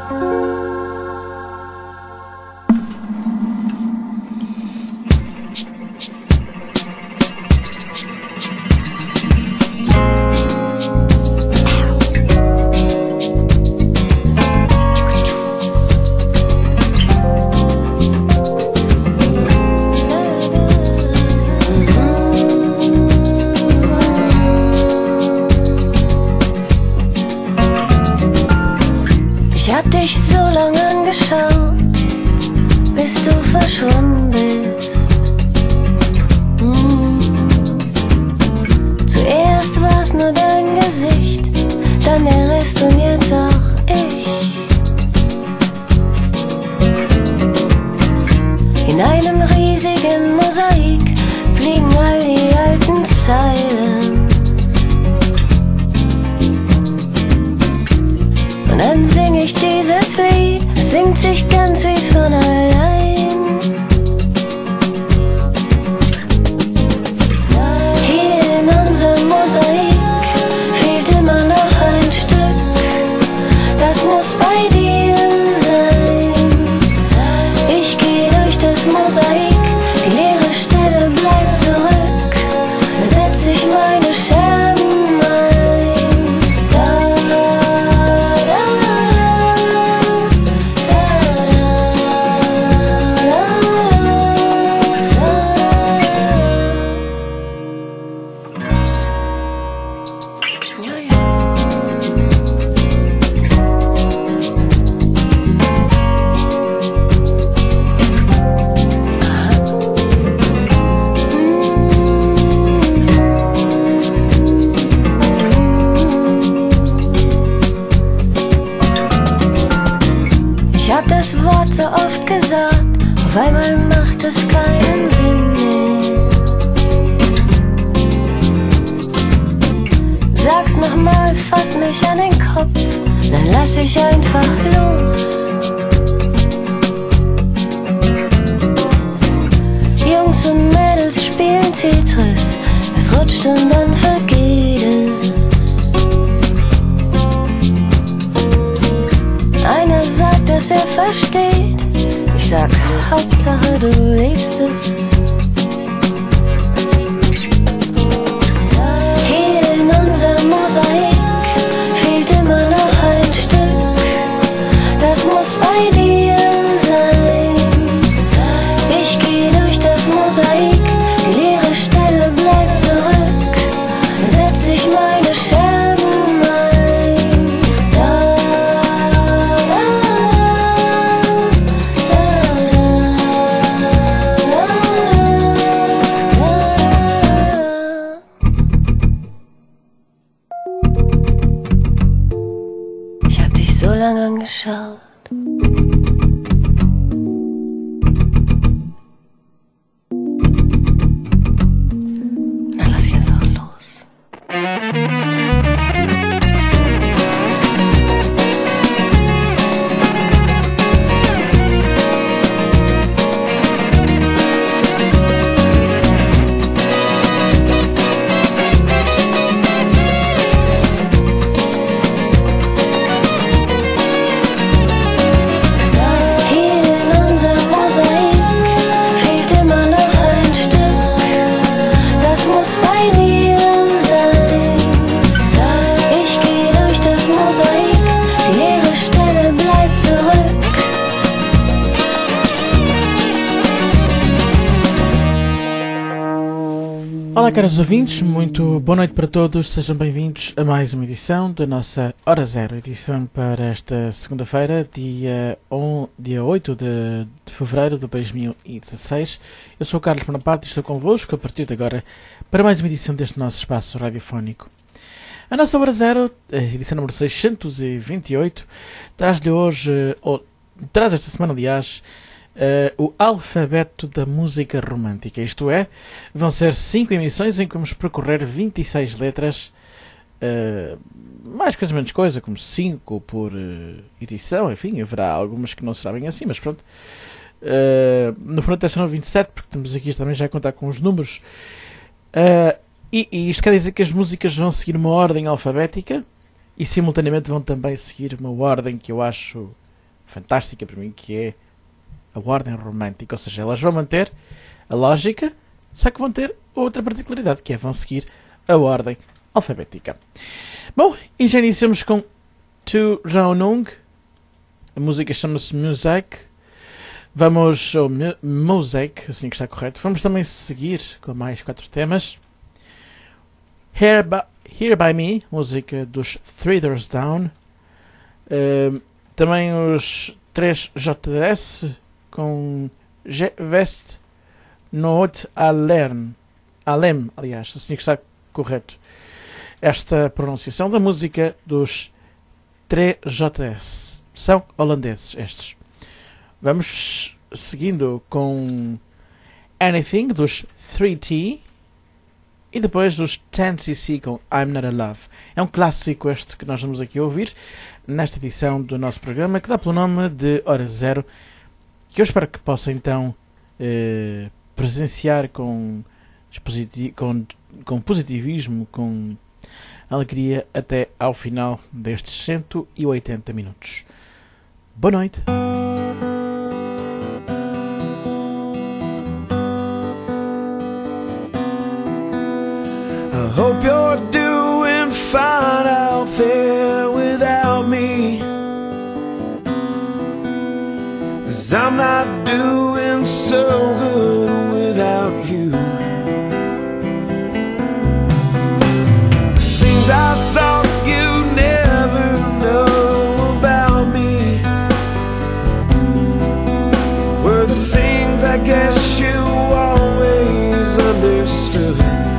Olá, caros ouvintes, muito boa noite para todos, sejam bem-vindos a mais uma edição da nossa Hora Zero, edição para esta segunda-feira, dia 8 de fevereiro de 2016. Eu sou o Carlos Bonaparte e estou convosco a partir de agora para mais uma edição deste nosso espaço radiofónico. A nossa Hora Zero, a edição número 628, traz-lhe hoje, ou traz esta semana aliás, o alfabeto da música romântica, isto é, vão ser 5 emissões em que vamos percorrer 26 letras, mais coisa menos coisa, como 5 por edição, enfim, haverá algumas que não será bem assim, mas pronto. No fundo até serão 27, porque estamos aqui também já a contar com os números, e isto quer dizer que as músicas vão seguir uma ordem alfabética e simultaneamente vão também seguir uma ordem que eu acho fantástica para mim, que é a ordem romântica. Ou seja, elas vão manter a lógica, só que vão ter outra particularidade, que é vão seguir a ordem alfabética. Bom, e já iniciamos com Tu Raunung. A música chama-se Music. Vamos ao Mosaic, assim que está correto. Vamos também seguir com mais 4 temas. Here by Me, música dos Three Doors Down. Também os 3JS com Vest Note Alem, aliás, assim que está correto. Esta pronunciação da música dos 3JS. São holandeses estes. Vamos seguindo com Anything dos 3T e depois dos 10cc com I'm Not in Love. É um clássico este que nós vamos aqui ouvir nesta edição do nosso programa, que dá pelo nome de Hora Zero, que eu espero que possa então presenciar com positivismo, com alegria até ao final destes 180 minutos. Boa noite. I hope you're doing fine out there without me, 'cause I'm not doing so good without you. Things I thought you'd never know about me were the things I guess you always understood.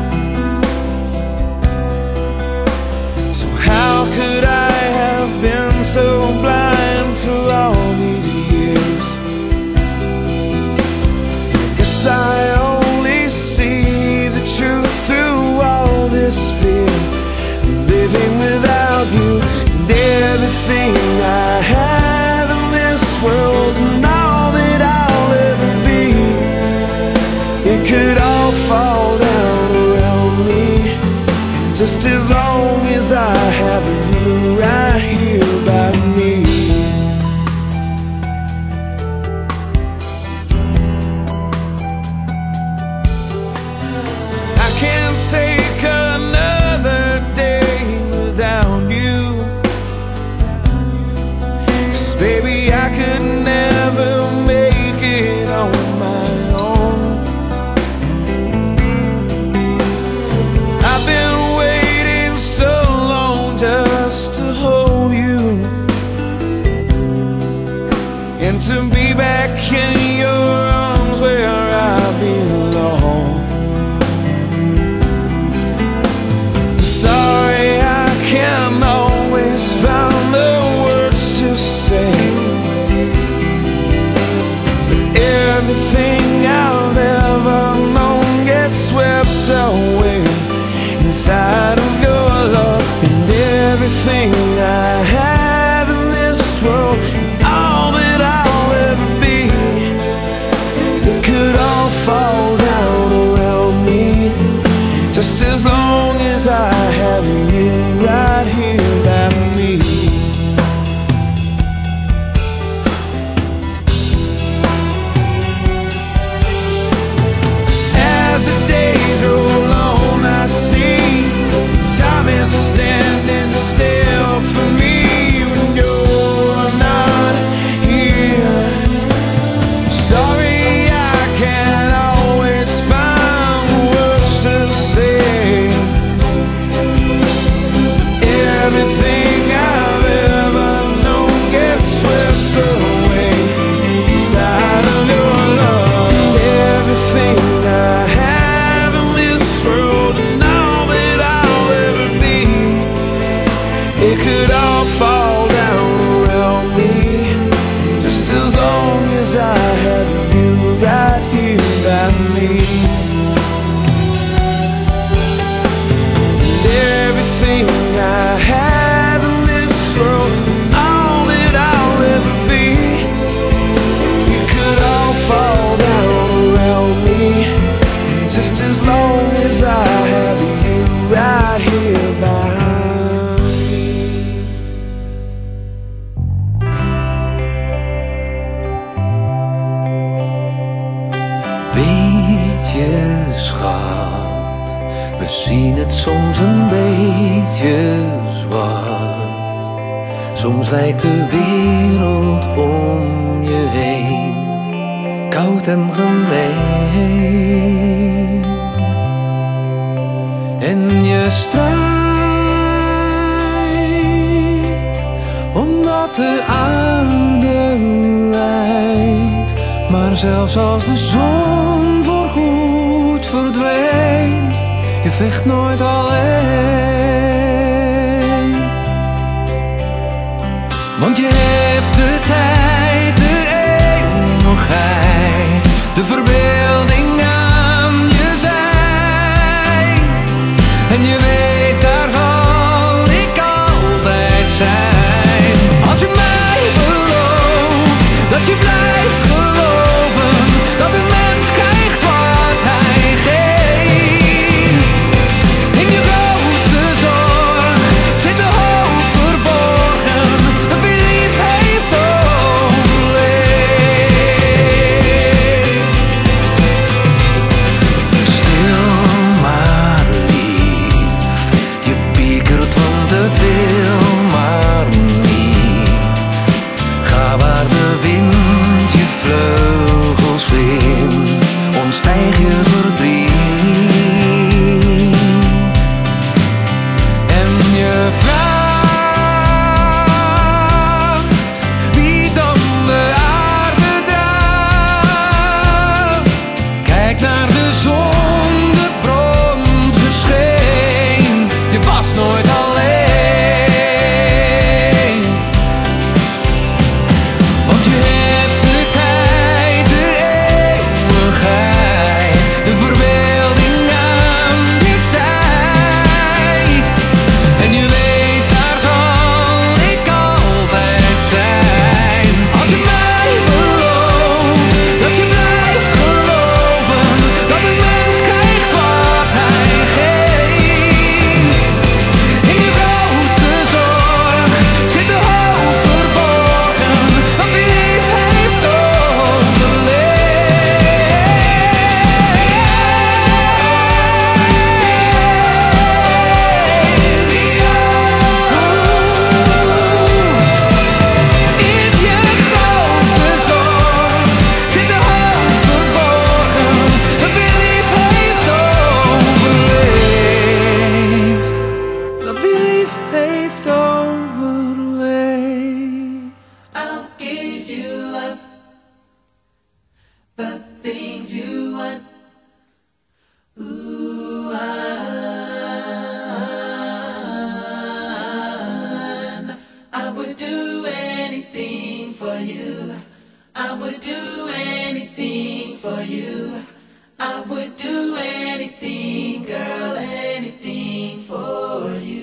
How could I have been so blind for all these years? I guess I only see the truth through all this fear. Living without you and everything I have in this world and all that I'll ever be, it could all fall down around me, just as long as I have you right here by me. I can't take another day without you, 'cause baby I could never make it on my own. I've been so long just to hold you and to be back in your arms where I belong. Sorry I can't always find the words to say, but everything I've ever known gets swept away inside of your love, and everything I have in this world, all that I'll ever be, it could all fall down around me, just as long as I have you right here by me. As the days roll on, I see time is standing still for me. zien het soms een beetje zwart. Soms lijkt de wereld om je heen koud en gemeen. En je strijdt omdat de aarde lijdt. Maar zelfs als de zon voorgoed verdwijnt, je vecht nooit alleen. Want je hebt de tijd, de eeuwigheid, de verbeelding aan je zij. En je weet, daar zal ik altijd zijn. Als je mij belooft, dat je blijft geloven, dat een mens krijgt wat hij geeft. In je grootste zorg zit de hoop verborgen, dat wie lief heeft overleefd. Stil maar lief, je piekert want het wil maar niet. Ga waar de wind je vleugels vindt, ontstijg je verdriet. En je vraagt wie dan de aarde draagt. Kijk naar de zon, de bronzen scheen, je was nooit alleen. Want je hebt de tijd, de eeuwigheid, de verbeelding aan je zij. En je weet, daar zal ik altijd zijn. Als je mij belooft, dat je blijft geloven, dat een mens krijgt wat hij geeft. In je grootste zorg zit de hoop verborgen, dat wie lief heeft In je grootste zorg zit de hoop verborgen, dat wie lief heeft overleefd. Dat wie lief heeft overleefd. I'll give you love, the things you want. Ooh, I would do anything for you. I would do anything for you. I would do anything, girl, anything for you.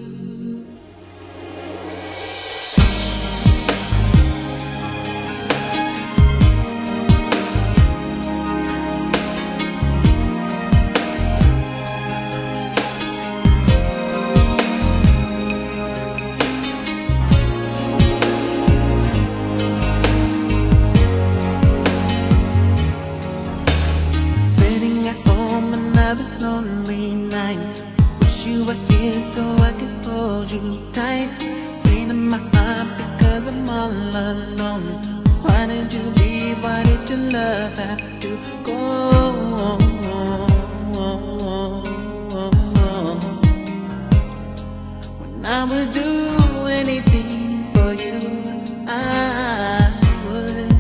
Sitting at home another lonely night. Wish you were here so I could hold you tight. Pain in my heart because I'm all alone. Why did you leave? Why did your love have to go? When I would do anything for you, I would.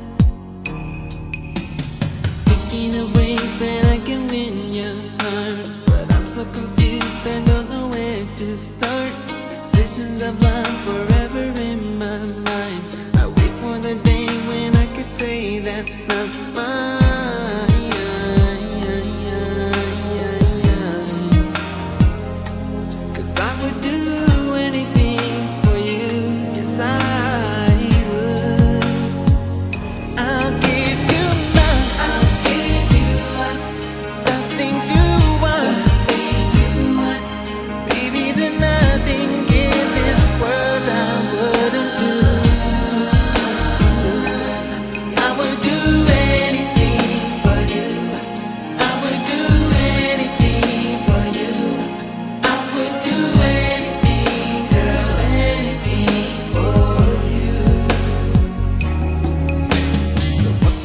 Thinking of ways that I can win your heart, but I'm so confused and don't know where to start. Visions of love forever in my mind. I wait for the day when I could say that love's mine. Cause I would do anything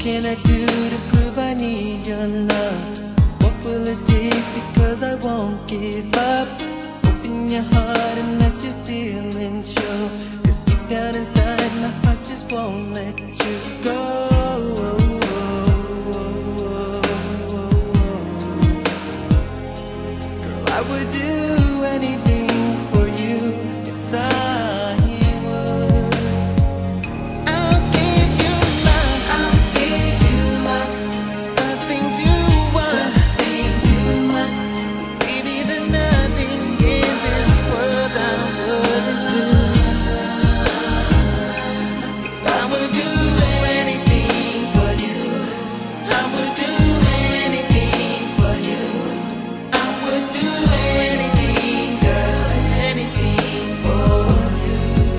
can I do to prove I need your love? What will it take? Because I won't give up. Open your heart and let your feelings show. Cause deep down inside my heart just won't let you go. Girl, I would do anything for you. Yes, I would. I'll give you love. I'll give you love. The things you want. The things you want. Baby, there's nothing in this world I wouldn't do. I would do anything for you. I would do anything for you. I would do anything, girl, anything for you.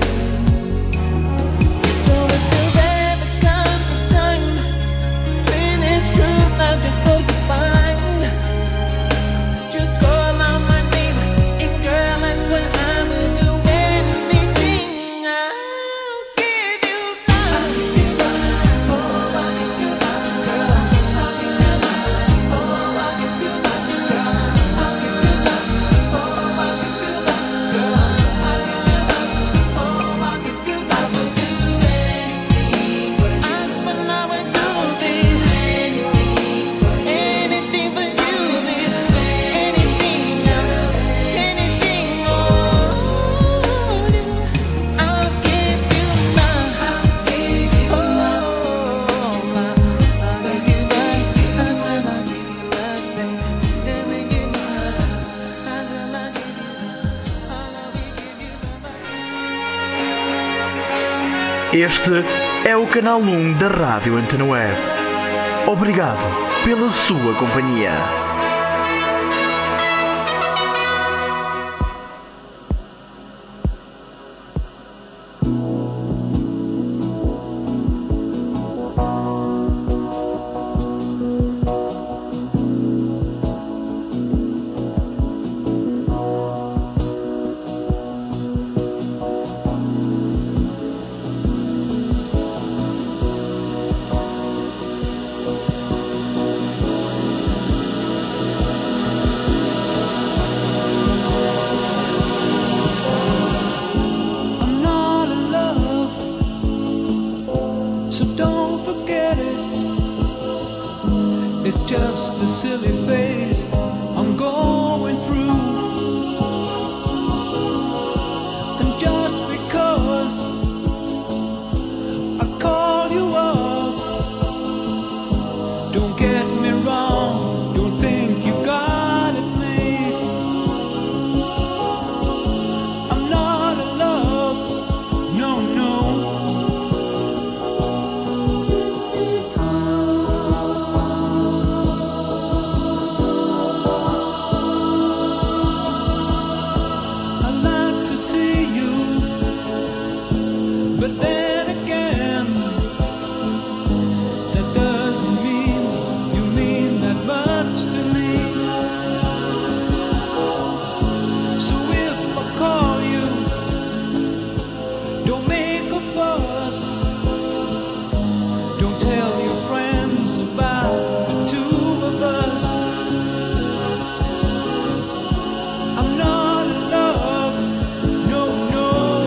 So if there ever comes a time when it's true love before you find, just call on my name, and girl, that's when I will do anything. I'll give you love. I'll give you love. Oh, I'll give you love, girl. I'll give you love. Oh, I'll give you love, girl. I'll give you love. Oh, I'll give you love, girl. I'll give you love. Oh, I'll give you love. I would do anything for you. I swear I would do anything for you. Anything for you, anything, anything, I'll give you love. I'll give you love. Oh, I'll give you love. I swear I'll give you love, baby. Let me give you love. I swear I'll give you love. All I will give you love. Este é o canal 1 da Rádio Antena Web. Obrigado pela sua companhia. I'm not in love, so don't forget it. It's just a silly phase I'm going through. And just because I call you up, don't get me wrong, don't think you got it made. I'm not in love, no, no. I like to see you, but then again, that doesn't mean you mean that much to me. So if I call you, don't make a fuss. Don't tell your friends about the two of us. I'm not in love, no, no.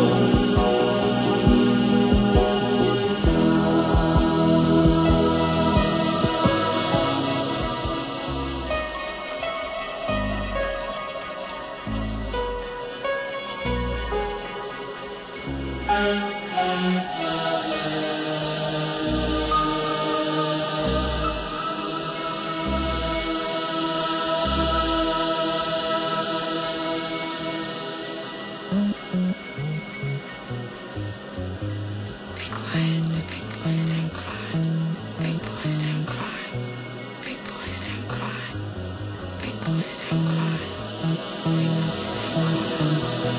Be quiet, big boys don't cry. Big boys don't cry. Big boys don't cry. Big boys don't cry. Big boys don't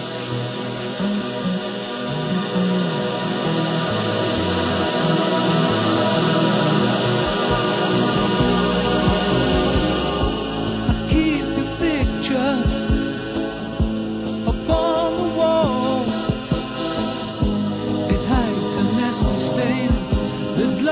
I keep your picture upon the wall. It hides a nasty stain. There's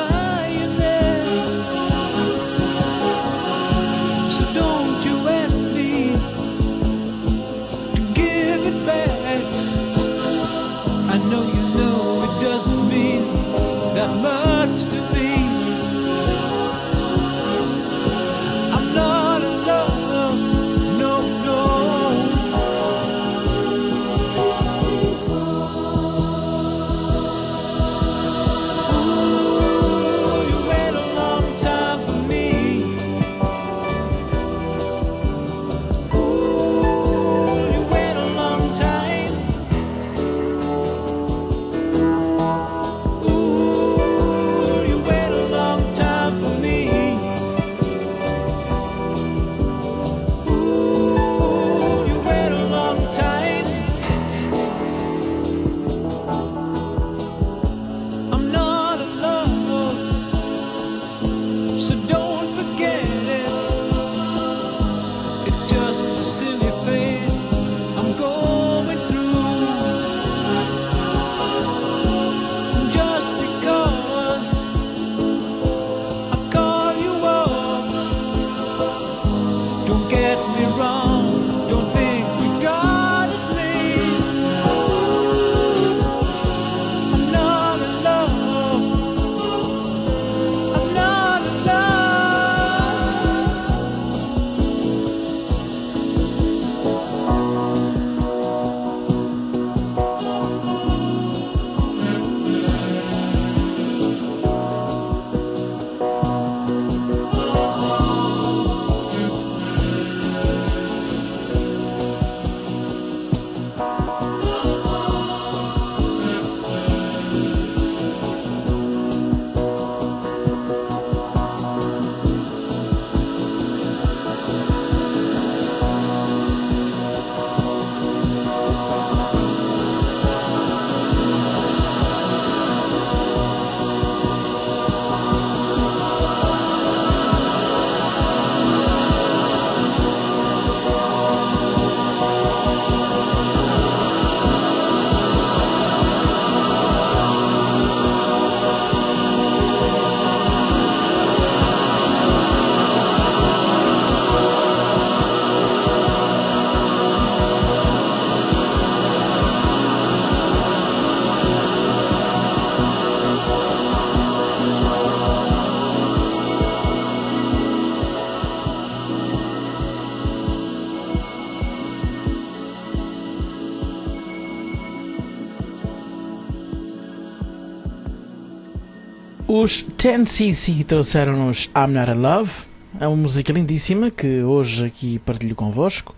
so don't forget it. It's just a silly phase I'm going through. Just because I call you up, don't get me wrong, don't think you got it made. I'm not in love, I'm not in Os 10cc trouxeram-nos I'm Not in Love, é uma música lindíssima que hoje aqui partilho convosco.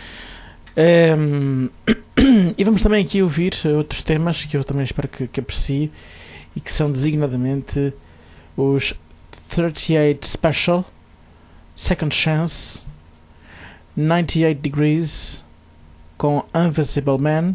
E vamos também aqui ouvir outros temas que eu também espero que aprecie e que são designadamente os 38 Special, Second Chance, 98 Degrees com Invisible Man,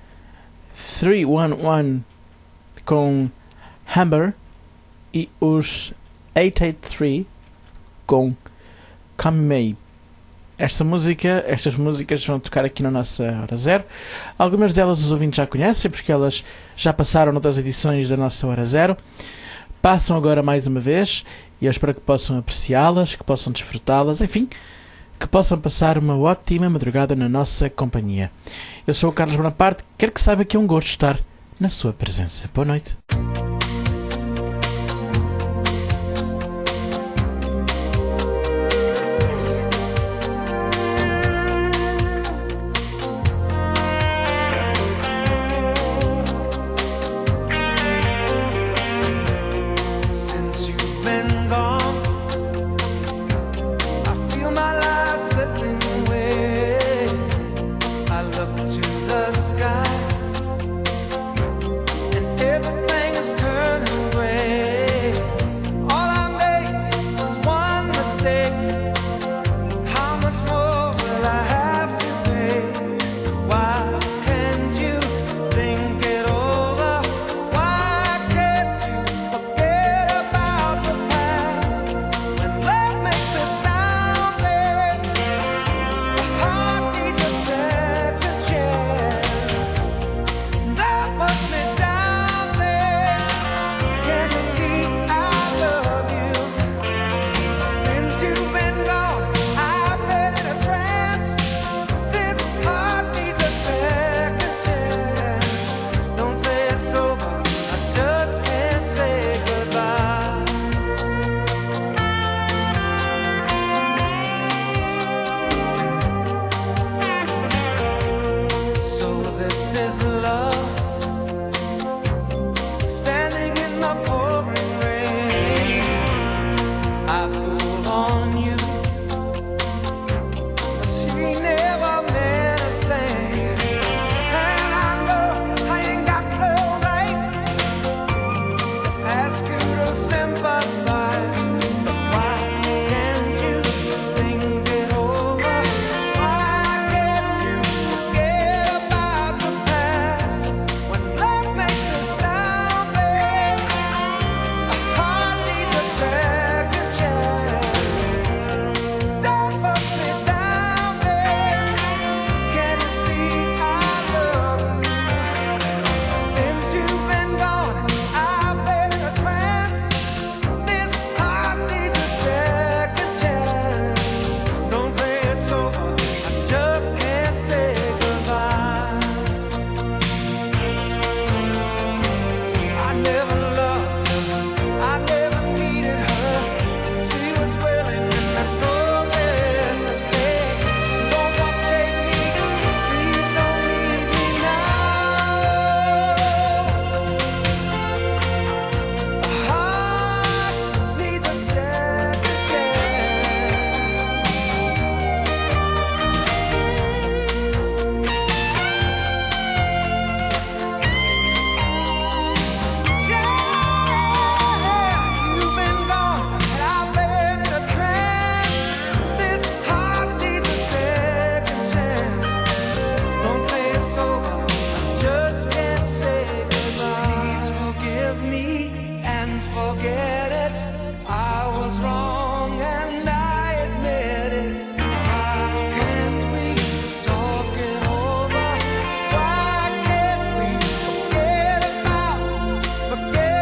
311 com Hammer e os 883 com Come May. Estas músicas vão tocar aqui na nossa Hora Zero. Algumas delas os ouvintes já conhecem, porque elas já passaram noutras edições da nossa Hora Zero. Passam agora mais uma vez e eu espero que possam apreciá-las, que possam desfrutá-las, enfim, que possam passar uma ótima madrugada na nossa companhia. Eu sou o Carlos Bonaparte, quero que saiba que é um gosto estar na sua presença. Boa noite. Why can't you forget about the past? forget it. I was wrong and I admit it. Why can't we talk it over? Why can't we forget about the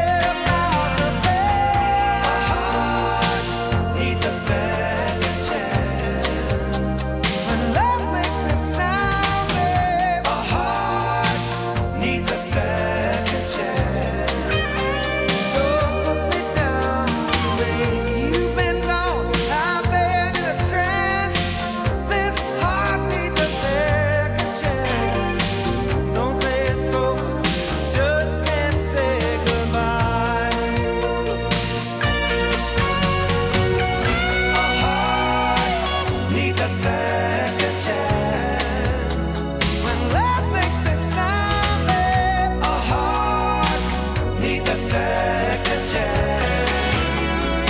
past? Our heart needs a second chance. When love makes a sound, babe, our heart needs a second chance. Don't put me down, baby. You've been gone. I've been in a trance. This heart needs a second chance. Don't say it's over. Just can't say goodbye. Our heart needs a second chance. When love makes a sound, babe, our heart needs a second chance.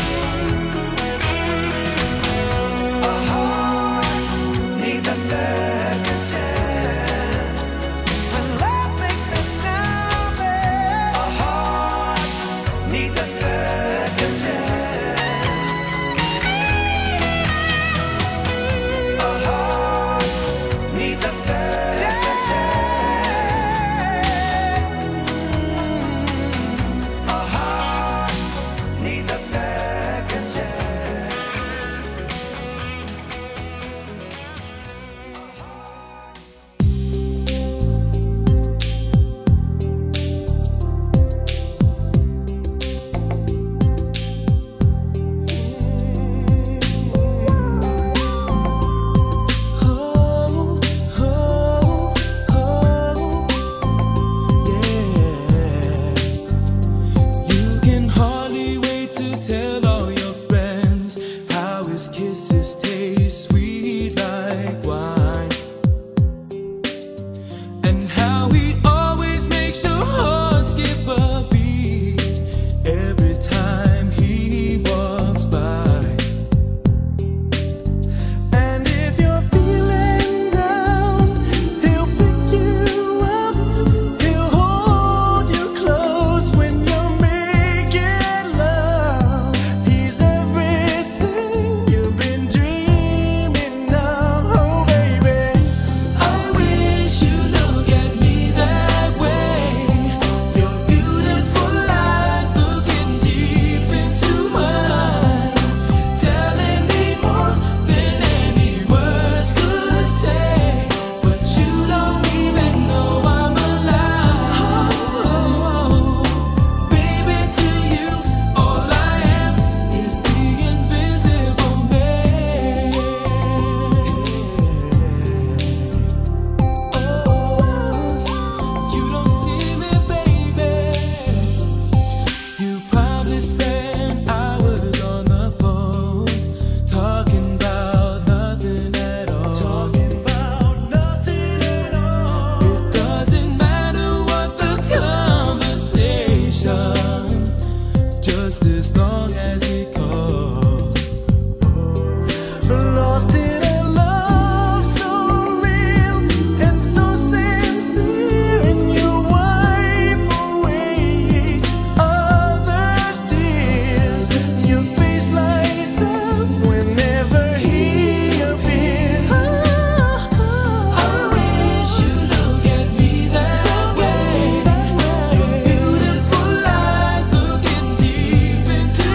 Our heart needs a second chance. When love makes a sound, babe, our heart needs a second chance. Our heart needs a second chance. Our heart needs a second chance. Oh, oh, oh, yeah. You can hardly wait to tell all your friends how his kisses taste sweet like wine, and how he always makes your heart skip a beat every time he walks by. And if you're feeling down, he'll pick you up. He'll hold you close when you're making love. He's everything you've been dreaming of. Oh, baby, I wish you look at me that way. Your beautiful eyes looking deep into mine, telling me more than any words could say. But you don't even know I'm alive. Baby, to you, all I am is the invisible man. Oh, you don't see me, baby. You probably spend hours on the phone talking about nothing at all. It doesn't matter what the conversation, just as long as it calls. Lost in a love so real and so sincere, and you wipe away each other's tears. Your face lights up whenever he appears. I wish you look at me that way. Your beautiful eyes looking deep into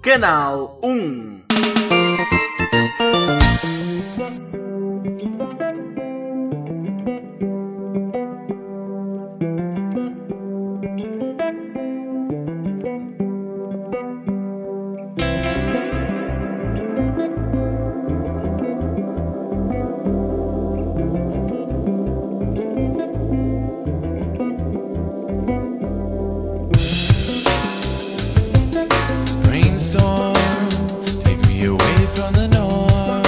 Canal 1. Brainstorm, take me away from the norm.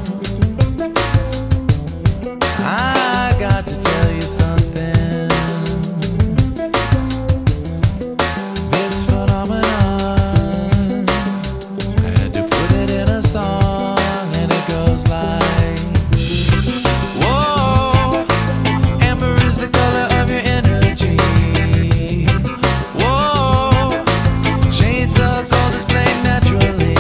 I got to tell you something. This phenomenon, I had to put it in a song, and it goes like, whoa, amber is the color of your energy. Whoa, shades of gold displayed naturally.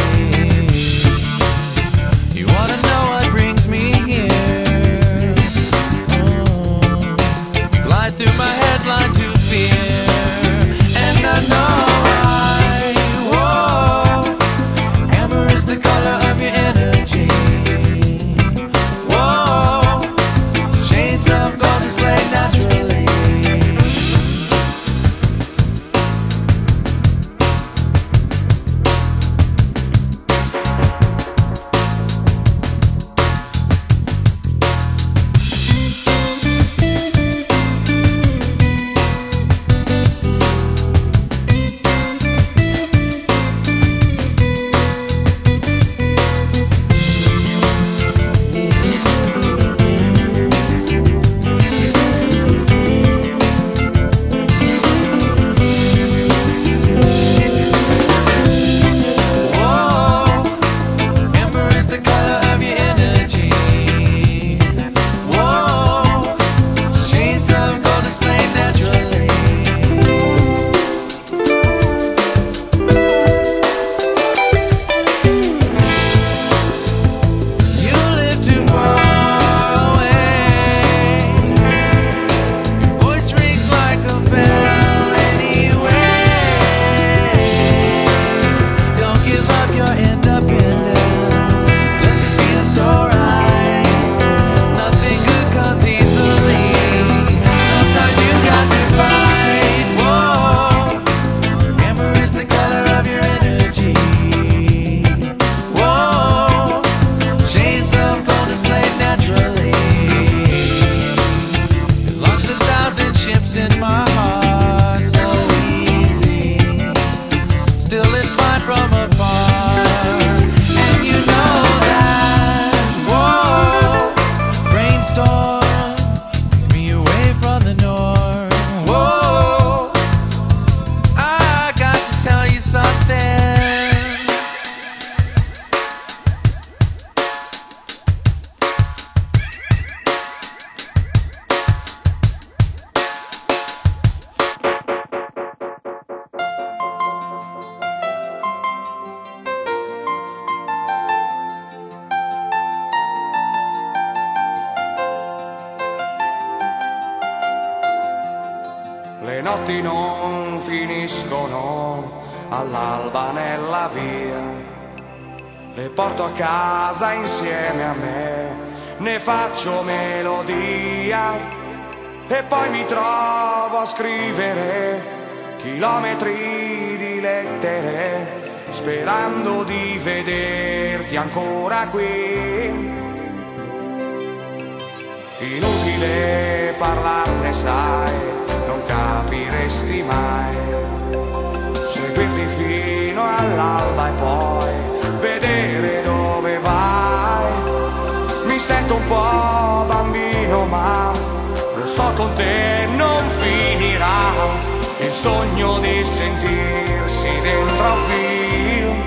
You wanna know what brings me here? Oh, glide through my headline to fear, and I know why. Whoa, amber is the color of your energy. Whoa, shades of gold displayed naturally. Whoa, amber is the color of your energy. Whoa, shades of gold displayed naturally. You live too far away. Your voice rings like a bell anyway. Don't give up your independence, unless it feels so right. Nothing good comes easily. Sometimes you got to fight. Whoa, amber is the color of your energy. Whoa, shades of gold displayed naturally. You launched 1,000 ships in my heart so easy. Still it's fine from afar, and you know that. Whoa, brainstorm, take me away from the norm. Whoa, I got to tell you something. Le notti non finiscono all'alba nella via, le porto a casa insieme a me, ne faccio melodia e poi mi trovo a scrivere chilometri di lettere, sperando di vederti ancora qui. Inutile parlarne, sai, non capiresti mai. Seguirti fino all'alba e poi vedere dove vai. Mi sento un po' bambino, ma lo so con te non finirà. Il sogno di sentirsi dentro a un film.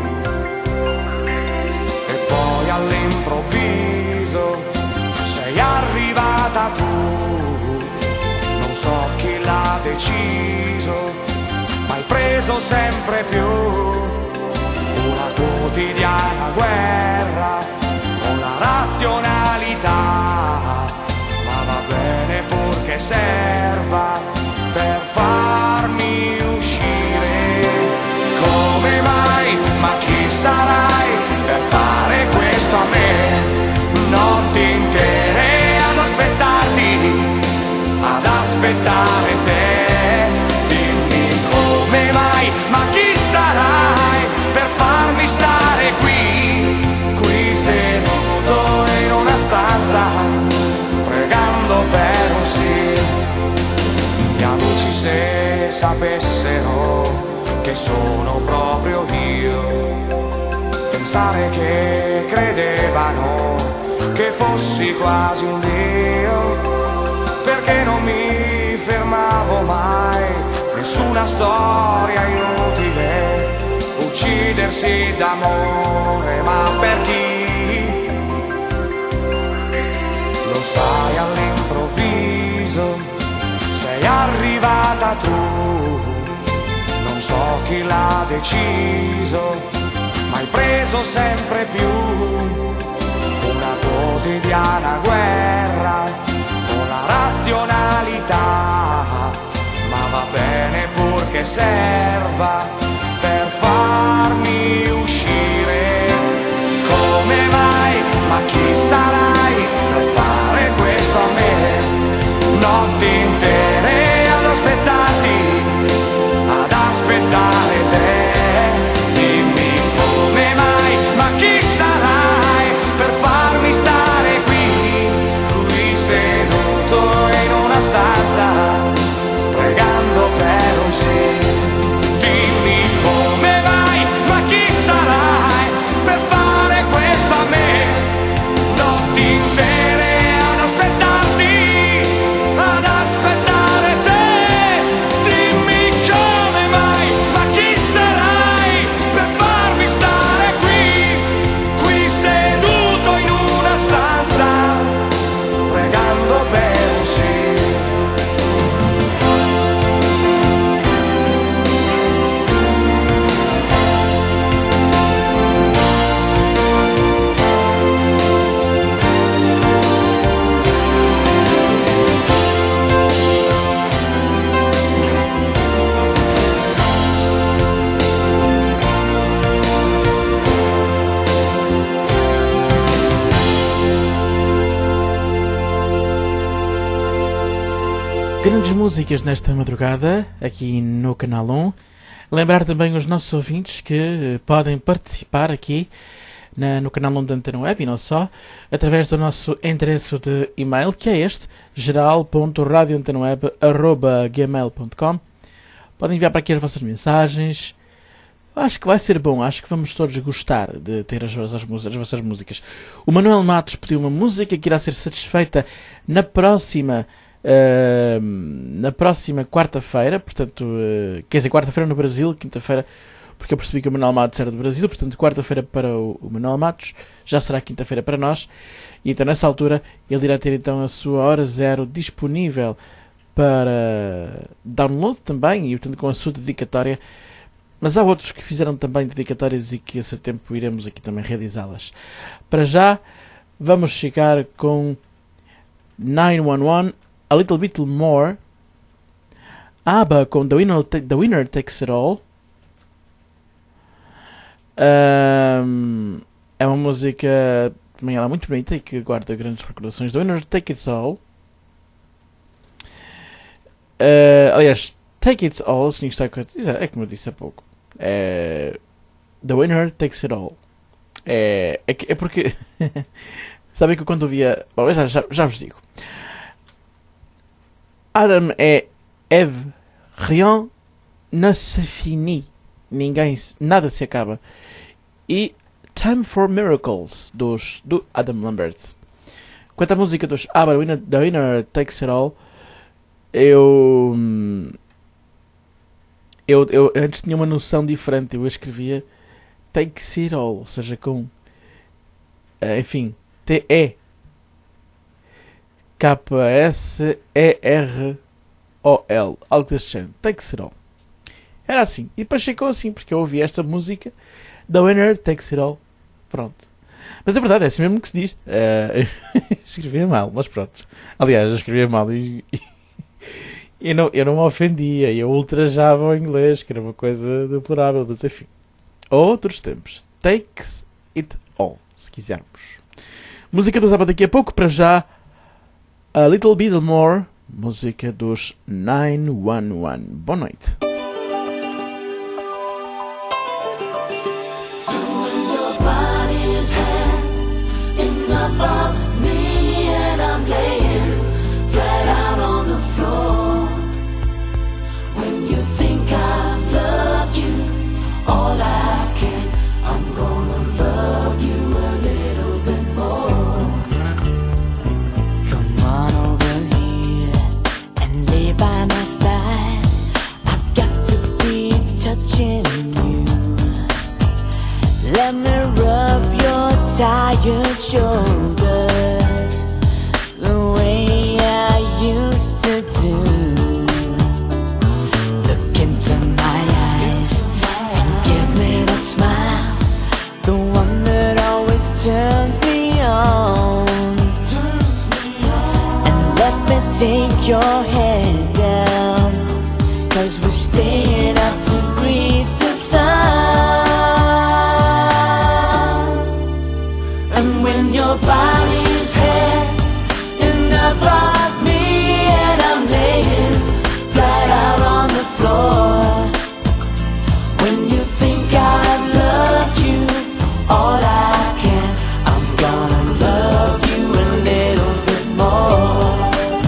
E poi all'improvviso sei arrivata tu, non so chi l'ha deciso, ma hai preso sempre più una quotidiana guerra con la razionalità, ma va bene purché serva per farmi uscire. Come mai sarai per fare questo a me? Notti intere ad aspettare te. Dimmi come mai, ma chi sarai per farmi stare qui seduto in una stanza, pregando per un sì. Gli amici se sapessero che sono proprio io, pensare che credevano che fossi quasi un dio, perché non mi fermavo mai, nessuna storia inutile, uccidersi d'amore, ma per chi? Lo sai, all'improvviso sei arrivata tu, non so chi l'ha deciso, ma hai preso sempre più una quotidiana guerra con la razionalità, ma va bene purché serva per farmi uscire. Come mai, ma chi sarai per fare questo a me? Notti intere ad aspettare te. Dimmi come mai, ma chi sarai per farmi stare qui seduto in una stanza, pregando per un sì. Dimmi come mai, ma chi sarai per fare questo a me? Notti intere ad aspettare te. Dimmi come mai, ma chi sarai per farmi stare qui seduto in una stanza, pregando per un sì. Grandes músicas nesta madrugada, aqui no Canal 1. Lembrar também os nossos ouvintes que podem participar aqui no Canal 1 da Antena Web, e não só, através do nosso endereço de e-mail, que é este, geral.radioantenaweb@gmail.com. Podem enviar para aqui as vossas mensagens. Acho que vai ser bom, acho que vamos todos gostar de ter as vossas músicas. O Manuel Matos pediu uma música que irá ser satisfeita na próxima quarta-feira, portanto, quer dizer, quarta-feira no Brasil, quinta-feira, porque eu percebi que o Manuel Matos era do Brasil, portanto, quarta-feira para o Manuel Matos, já será quinta-feira para nós, e então nessa altura ele irá ter então a sua hora zero disponível para download também, e portanto com a sua dedicatória, mas há outros que fizeram também dedicatórias e que a seu tempo iremos aqui também realizá-las. Para já, vamos chegar com 911, A Little Bit More, ABBA com The Winner Takes It All. É uma música também ela é muito bonita e que guarda grandes recordações. The Winner Takes It All. Aliás, Take It All significa, é como eu disse há pouco. The Winner Takes It All. É porque sabem que quando eu via... Bom, eu já vos digo. Adam é Eve, rien ne se finit, nada se acaba. E Time for Miracles, do Adam Lambert. Quanto à música dos ABBA, The Winner Takes It All, eu antes tinha uma noção diferente. Eu escrevia Takes It All, ou seja, com enfim, K-S-E-R-O-L, algo desse género. Takes It All. Era assim. E depois ficou assim, porque eu ouvi esta música, The Winner Takes It All. Pronto. Mas é verdade, é assim mesmo que se diz. Escrevia mal, mas pronto. Aliás, eu escrevia mal e eu não me ofendia. Eu ultrajava o inglês, que era uma coisa deplorável. Mas enfim, outros tempos. Takes It All, se quisermos. Música do sábado daqui a pouco, para já A Little Bit More, música dos 911. Boa noite. Nobody's had enough of me, and I'm laying flat out on the floor. When you think I've loved you all I can, I'm gonna love you a little bit more. Come on over here and lay by my side. I've got to be touching you. Let me rub your tired shoulders the way I used to do. Look into my eyes and give me that smile, the one that always turns me on. And let me take your head down, 'cause we're staying up to breathe the sun. And when your body's had enough of me, and I'm laying flat out on the floor. When you think I've loved you all I can, I'm gonna love you a little bit more.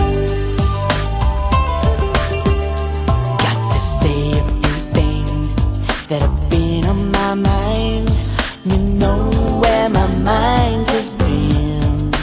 Got to say a few things that have been on my mind. You know where my mind has been.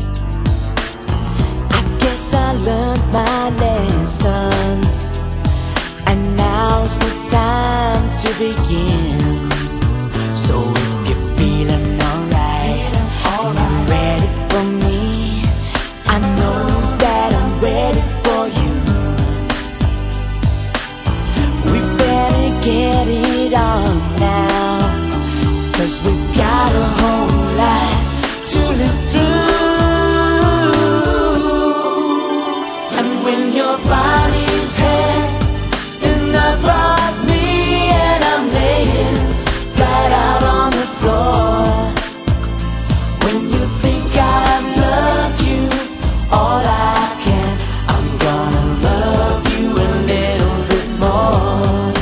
I guess I learned my lessons, and now's the time to begin. So if you're feeling alright, and you're ready for me, I know that I'm ready for you. We better get it on now, 'cause we've got a whole life to live through. And when your body's had enough of me, and I'm laying flat out on the floor. When you think I've loved you all I can, I'm gonna love you a little bit more.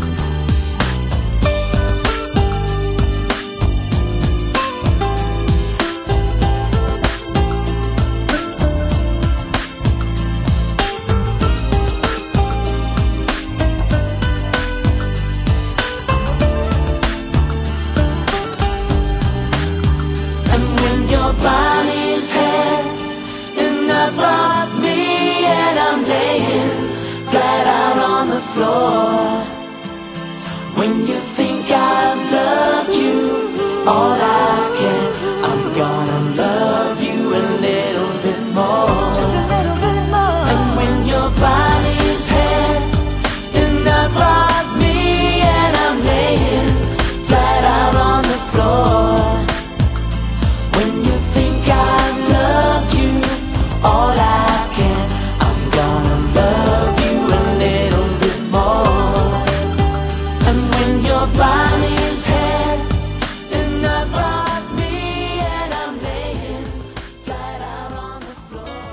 And when your body's had enough of me, and I'm laying flat out on the floor. When you think I've loved you all I can, I'm gonna love you a little bit more. Just a little bit more. And when your body's had enough of me, and I'm laying flat out on the floor. When you think I've loved you all I can, I'm gonna love you a little bit more. And when your body's had enough of me, and I'm laying flat out on the floor.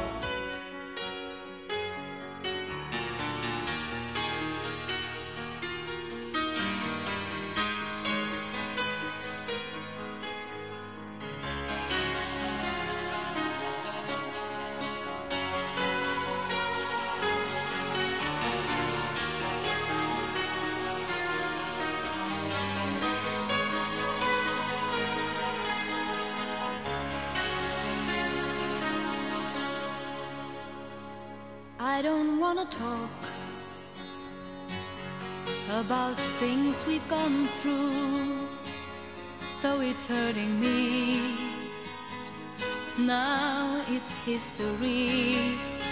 I don't wanna talk about things we've gone through, though it's hurting me. Now it's history.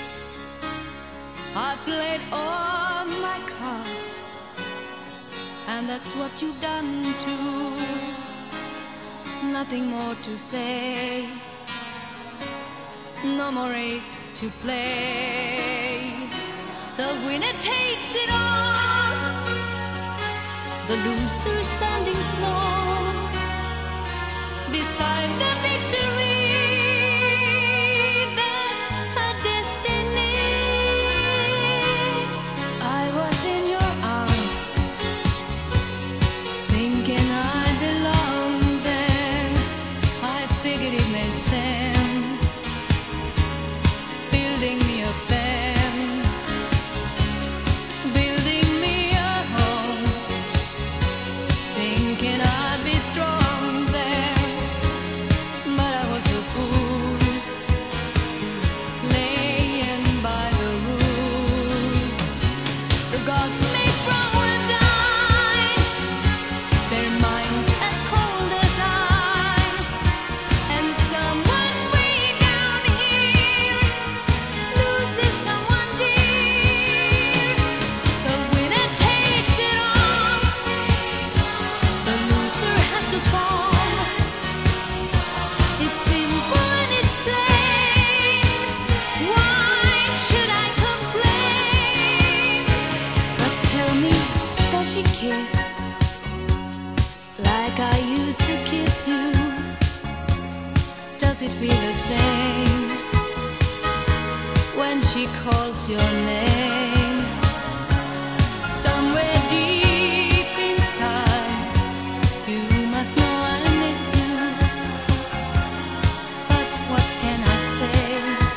I played all my cards, and that's what you've done too. Nothing more to say, no more race to play. The winner takes it all, the loser standing small. beside the victory. That's her destiny. I was in your arms, thinking I belonged there. I figured it made sense, building me a fence, building me a home, thinking I'd be strong there. But I was a fool, laying by the rules. The gods make brown eyes, their minds as cold as ice. And someone way down here loses someone dear. The winner takes it all, the loser has to fall. It's simple and it's plain. Why should I complain? But tell me, does she kiss like I used to kiss you? Does it feel the same when she calls your name? Somewhere deep inside, you must know I miss you. But what can I say?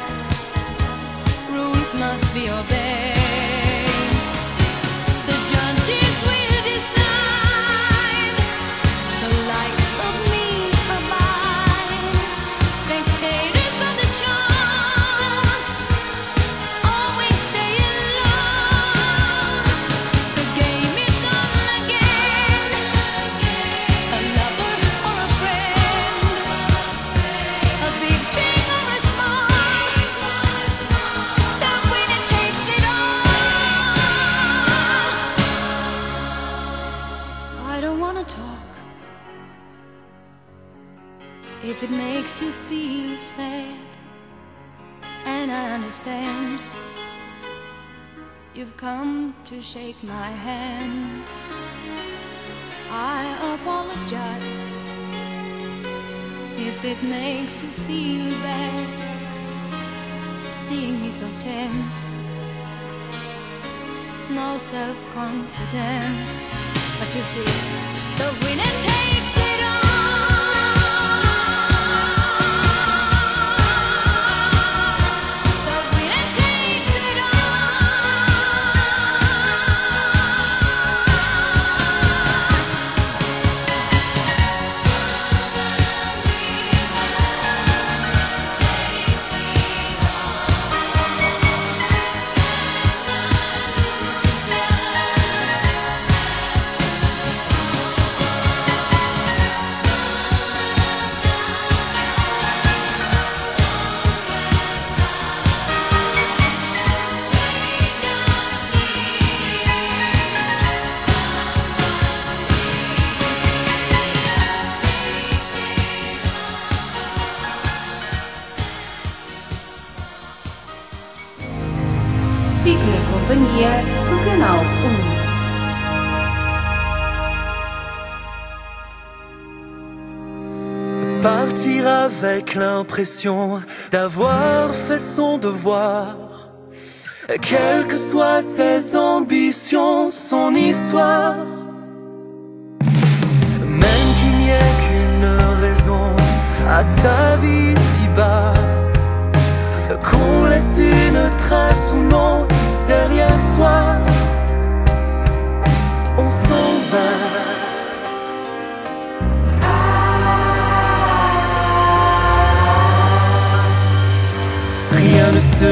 Rules must be obeyed. The judges will decide, the likes of me abide. Spectators of the show always stay alone. The game is on again, a lover or a friend, a big thing or a small, the winner takes it all. I don't wanna talk if it makes you feel sad, and I understand you've come to shake my hand. I apologize if it makes you feel bad, seeing me so tense, no self-confidence. But you see, the winner takes it all. The winner takes it Fique na companhia do Canal 1. Partir avec l'impression d'avoir fait son devoir, quelles que soient ses ambitions, son histoire. Même qu'il n'y ait qu'une raison à sa vie si bas, qu'on laisse une trace ou non derrière soi, on s'en va. Rien ne se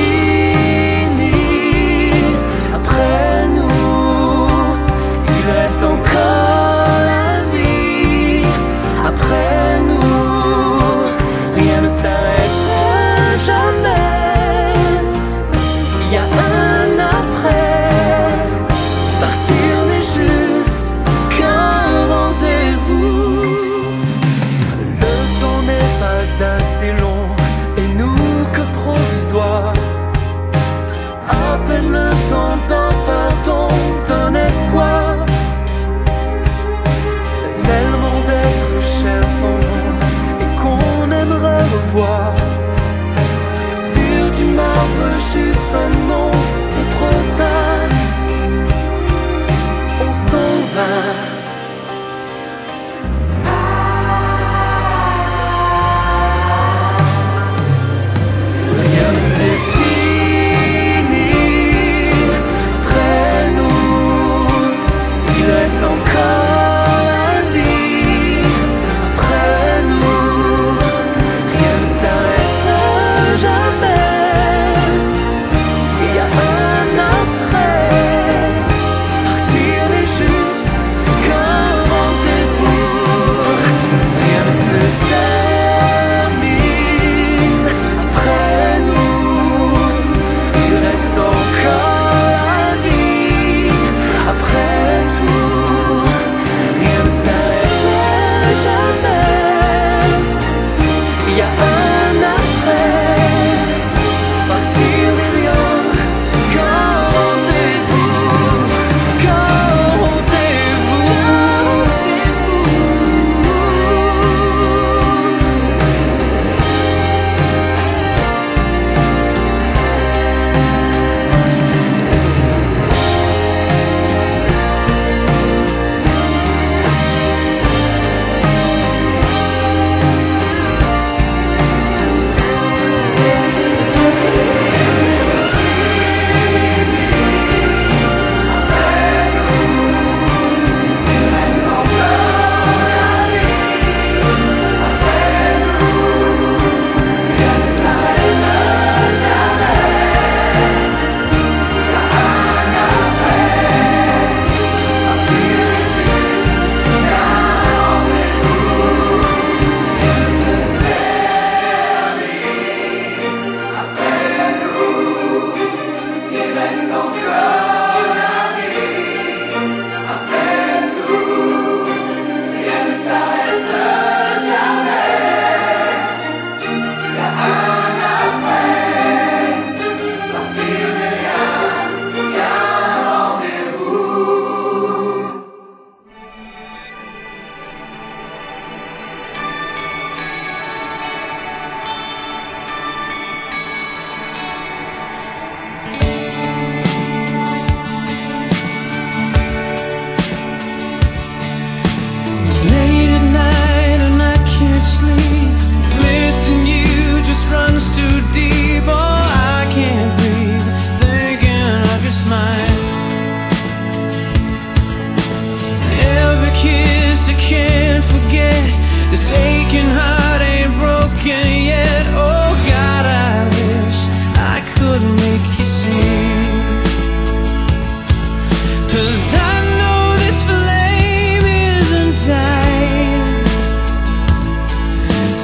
finit après nous, il reste encore la vie après nous. Rien ne s'arrête jamais, il y a un après. Partir n'est juste qu'un rendez-vous. Le temps n'est pas assez long et nous que provisoire. À peine le temps d'un pardon, d'un espoir. Tellement d'êtres chers s'en vont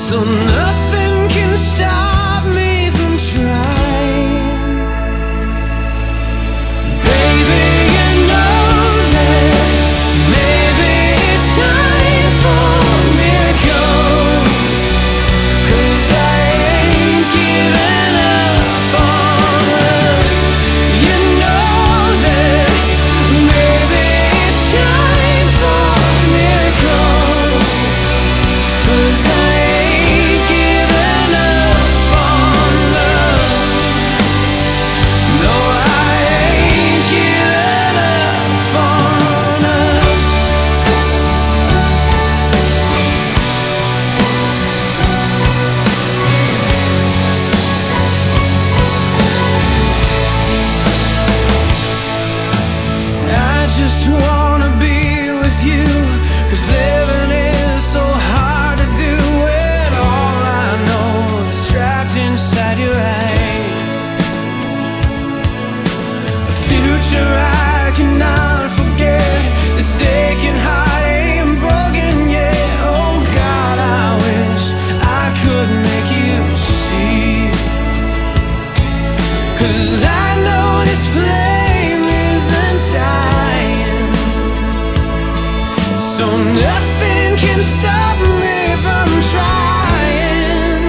so nothing can stop me from trying. Baby, you know that maybe it's time for miracles, 'cause I ain't giving up on us. You know that maybe it's time for miracles, 'cause I ain't giving up on love. No, I ain't giving up on us. I just wanna be with you, 'cause living is so hard to do when all I know is trapped inside your eyes. A future I cannot forget, this aching heart ain't broken yet. Oh God, I wish I could make you see, 'cause I know this flame isn't dying, so nothing can stop me from trying.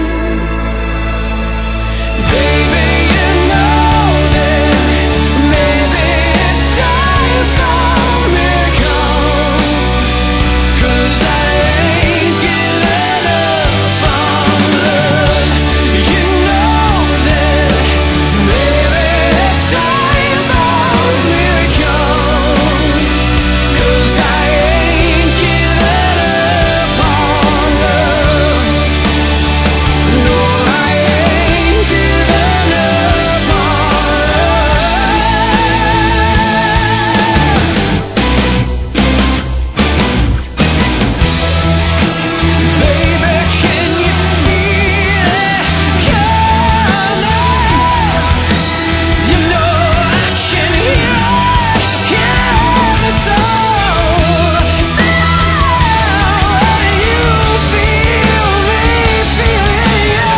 Baby, you know that maybe it's time for miracles, 'cause I ain't giving up on love. You know that maybe it's time for miracles, 'cause I ain't giving up on love. No, I ain't giving up on us. Baby, can you feel it coming? You know I can hear the soul. Now you feel me, feeling you.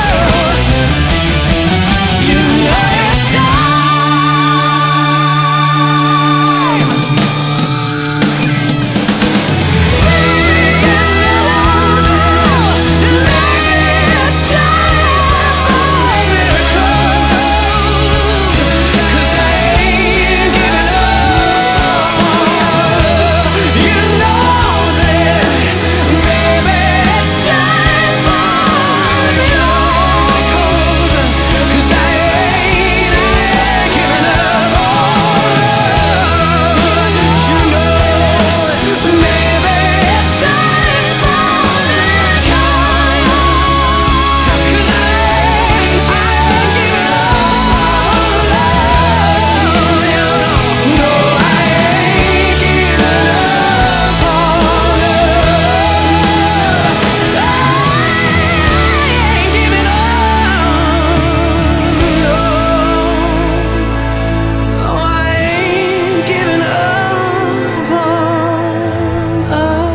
You know it's time. Baby, you know maybe it's time for miracles, 'cause I ain't giving up on love. You know that maybe it's time for miracles, 'cause I ain't giving up on love. You know maybe it's time for miracles, 'cause I ain't giving up on love. No, I ain't giving up on love. I ain't giving up. No, I ain't giving up on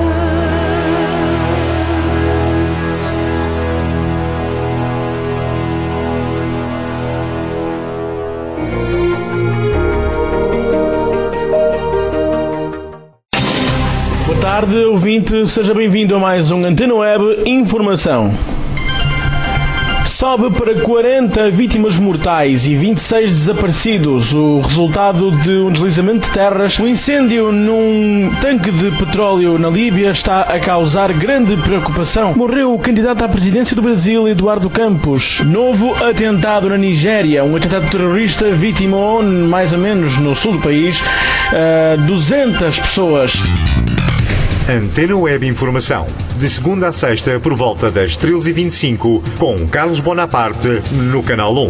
us. Boa tarde, ouvinte, seja bem-vindo a mais um Antena Web Informação. Sobe para 40 vítimas mortais e 26 desaparecidos o resultado de um deslizamento de terras. O incêndio num tanque de petróleo na Líbia está a causar grande preocupação. Morreu o candidato à presidência do Brasil, Eduardo Campos. Novo atentado na Nigéria. Um atentado terrorista vitimou, mais ou menos no sul do país, 200 pessoas. Antena Web Informação, de segunda a sexta por volta das 13h25, com Carlos Bonaparte, no Canal 1.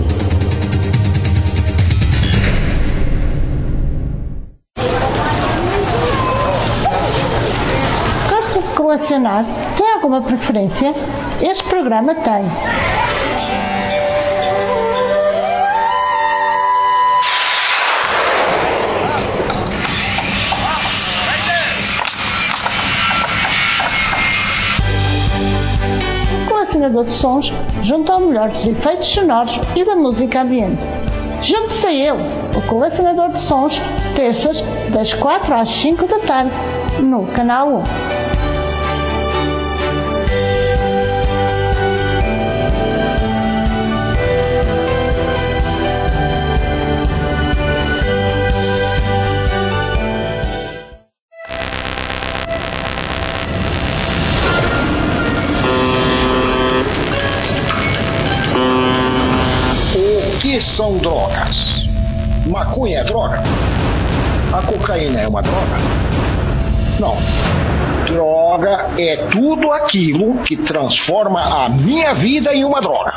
Gosta de colecionar? Tem alguma preferência? Este programa tem. colecionador de sons junto ao melhor dos efeitos sonoros e da música ambiente. Junte-se a ele, o colecionador de sons, terças, das 4 às 5 da tarde, no Canal 1. O que são drogas? Maconha é droga? A cocaína é uma droga? Não. Droga é tudo aquilo que transforma a minha vida em uma droga.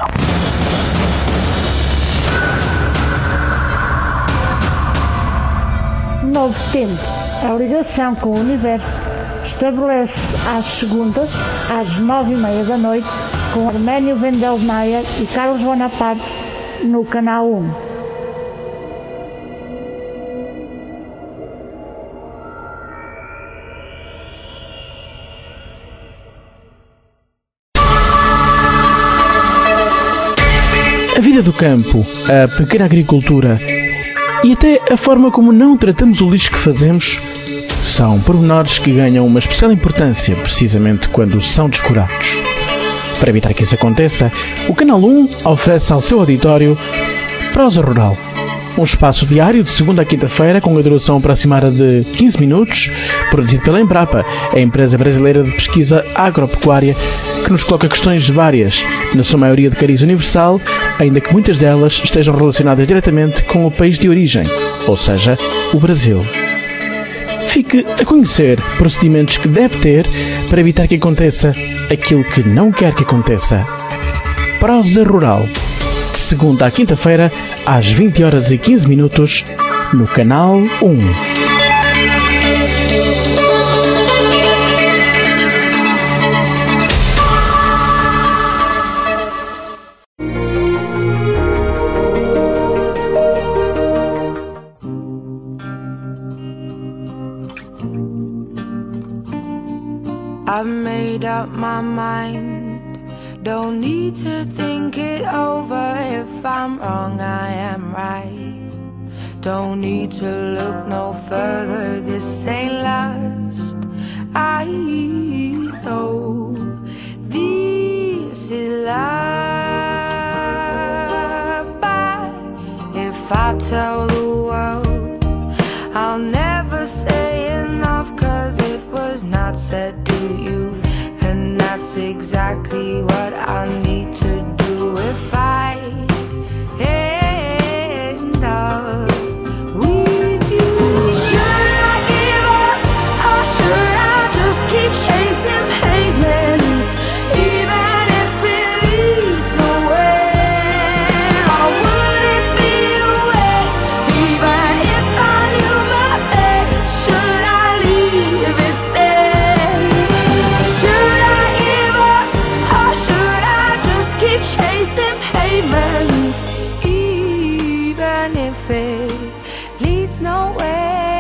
Novo Tempo. A ligação com o universo estabelece às segundas, às 9h30 da noite, com Arménio Vendelmayer e Carlos Bonaparte, no Canal 1. A vida do campo, a pequena agricultura e até a forma como não tratamos o lixo que fazemos são pormenores que ganham uma especial importância precisamente quando são descurados. Para evitar que isso aconteça, o Canal 1 oferece ao seu auditório Prosa Rural, um espaço diário de segunda a quinta-feira com a duração aproximada de 15 minutos, produzido pela Embrapa, a empresa brasileira de pesquisa agropecuária, que nos coloca questões várias, na sua maioria de cariz universal, ainda que muitas delas estejam relacionadas diretamente com o país de origem, ou seja, o Brasil. Fique a conhecer procedimentos que deve ter para evitar que aconteça aquilo que não quer que aconteça. Prosa Rural, de segunda à quinta-feira, às 20h15, no Canal 1. I've made up my mind, don't need to think it over. If I'm wrong, I am right. Don't need to look no further, this ain't last. I know this is life, but if I tell the world, I'll never say enough, 'cause it was not said to you, and that's exactly what I need to do if I end up with you. Should I give up, or should I just keep chasing pavements, even if it leads nowhere? Or would it be a way, even if I knew my fate? Should I leave it there? Should I give up, or should I just keep chasing pavements, even if it leads nowhere?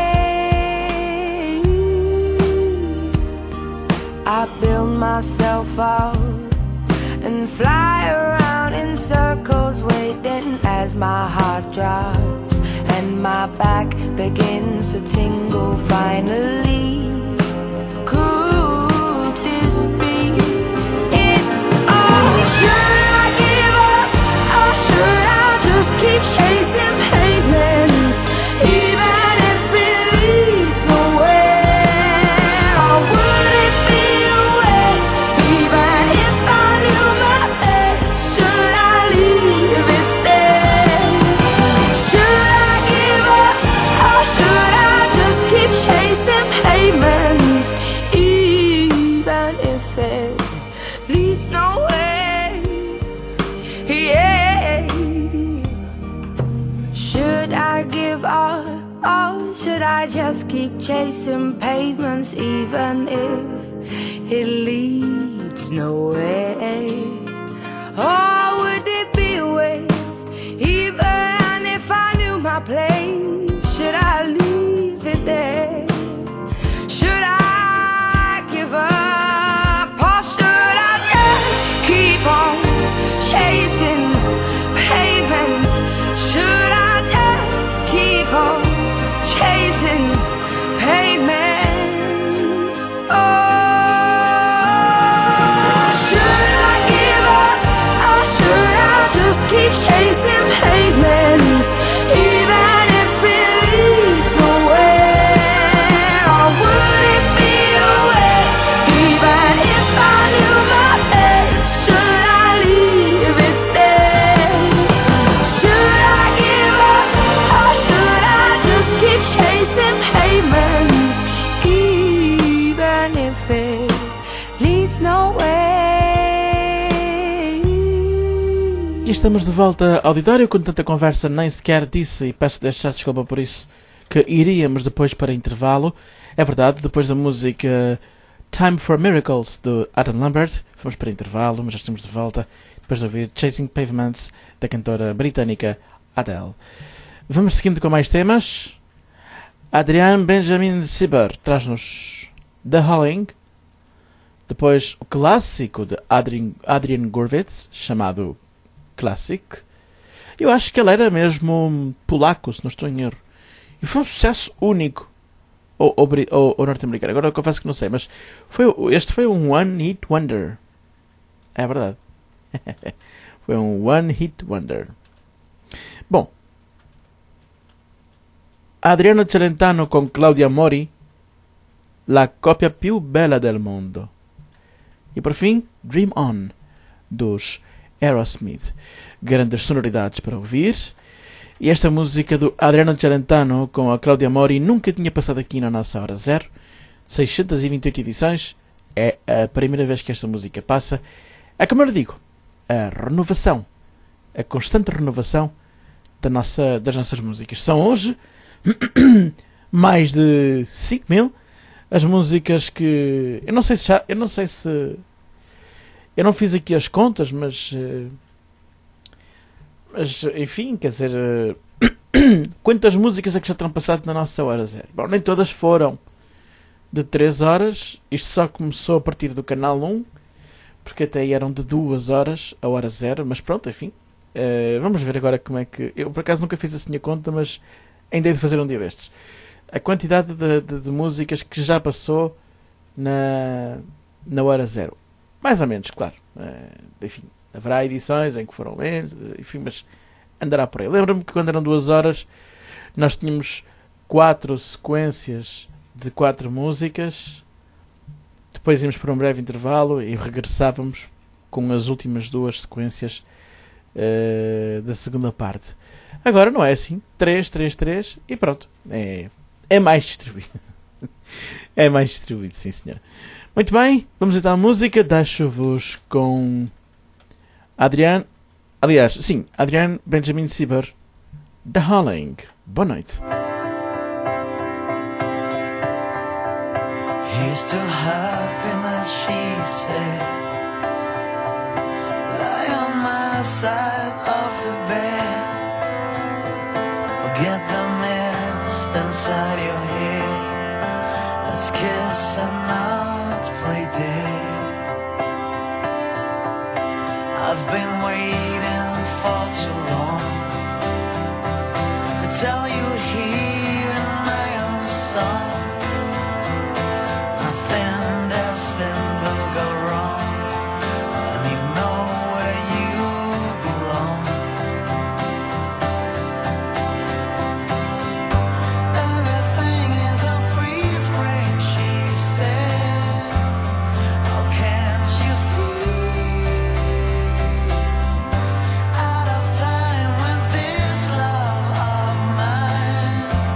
I build myself up and fly around in circles, waiting as my heart drops and my back begins to tingle finally. Could this be it all? Should I give up, or should I just keep chasing pavements, even if it leads nowhere? Or would it be a way, even if I knew my fate? Should I leave it there? Should I give up, or should I just keep chasing pavements, even if it leads nowhere? Yeah. Should I give up, or should I just keep chasing pavements, even if it leads nowhere? Or would it be a waste, even if I knew my place? Should I leave it there? Should I give up, or should I just keep on E estamos de volta ao auditório. Com tanta conversa nem sequer disse, e peço deixar desculpa por isso, que iríamos depois para intervalo. É verdade, depois da música Time for Miracles do Adam Lambert, fomos para intervalo, mas já estamos de volta depois de ouvir Chasing Pavements da cantora britânica Adele. Vamos seguindo com mais temas. Adrian Benjamin Sieber traz-nos The Howling, depois o clássico de Adrian Gurwitz chamado Classic. Eu acho que ele era mesmo polaco, se não estou em erro, e foi um sucesso único. Ou norte-americano, agora eu confesso que não sei, mas este foi um One Hit Wonder. É verdade. Foi um One Hit Wonder. Bom, Adriano Celentano com Claudia Mori, La coppia più bella del mondo. E por fim, Dream On, dos Aerosmith. Grandes sonoridades para ouvir. E esta música do Adriano Celentano com a Claudia Mori nunca tinha passado aqui na nossa Hora Zero. 628 edições. É a primeira vez que esta música passa. É como eu lhe digo, a renovação, a constante renovação das nossas músicas. São hoje mais de 5.000 as músicas que... Eu não sei se... Eu não fiz aqui as contas, mas enfim, quer dizer, quantas músicas é que já terão passado na nossa Hora Zero? Bom, nem todas foram de 3 horas. Isto só começou a partir do canal 1, porque até aí eram de 2 horas a Hora Zero, mas pronto, enfim. Vamos ver agora como é que... Eu por acaso nunca fiz assim a conta, mas ainda hei de fazer um dia destes. A quantidade de músicas que já passou na Hora Zero. Mais ou menos, claro. Enfim, haverá edições em que foram menos, enfim, mas andará por aí. Lembro-me que quando eram 2 horas nós tínhamos 4 sequências de 4 músicas, depois íamos para um breve intervalo e regressávamos com as últimas 2 sequências da segunda parte. Agora não é assim. 3 e pronto. É mais distribuído. É mais distribuído, sim senhor. Muito bem, vamos então à música. Deixo-vos com Adrian Benjamin Sieber, The Howling. Boa noite. Here's to happiness, she said. Lie on my side of the bed. Forget the mess inside your head. Let's kiss and not play dead. I've been waiting for too long. I tell you here in my own song. Nothing destined will go wrong, and you know where you belong. Everything is a freeze frame, she said. How can't you see? Out of time with this love of mine.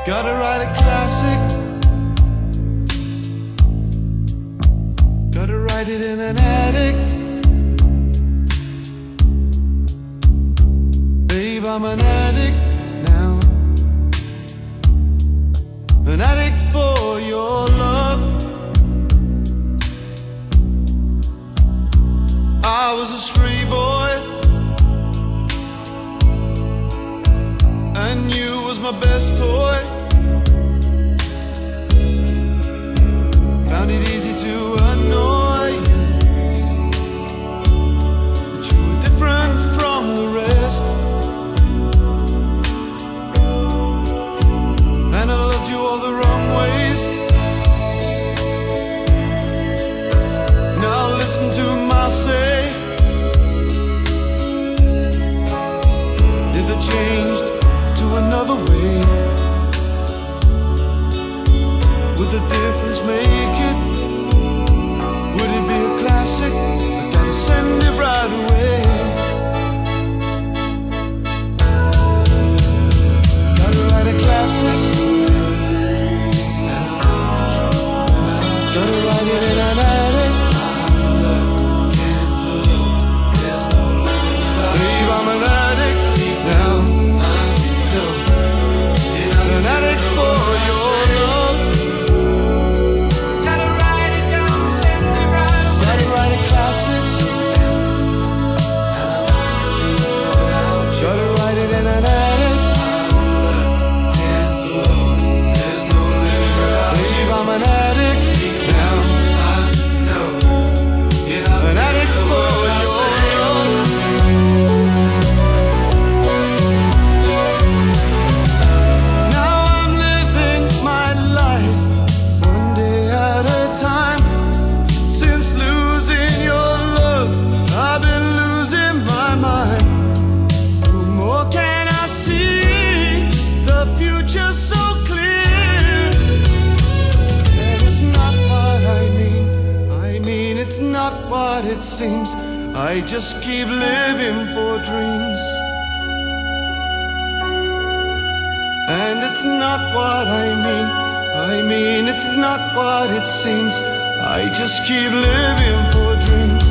Gotta write a classic. Gotta write it in an attic. Babe, I'm an addict now. An addict for your love. I was a stray boy, and you was my best toy. Found it easy to annoy you, but you were different from the rest. And I loved you all the wrong ways. Now listen to my say. If it changed to another way, would the difference make it? Would it be a classic? I gotta send it right away. Gotta write a classic. Gotta write it in an attic. Babe, I'm an addict now. An addict for your love. Gotta write it down, send it right away. Gotta write a classic. Gotta write it in an attic. Babe, I'm an addict now. An addict for your love. Now I'm living my life one day at a time. Since losing your love, I've been losing my mind. No more can I see the future so clear. And it's not what I mean it's not what it seems. I just keep living for dreams. And it's not what I mean it's not what it seems. I just keep living for dreams.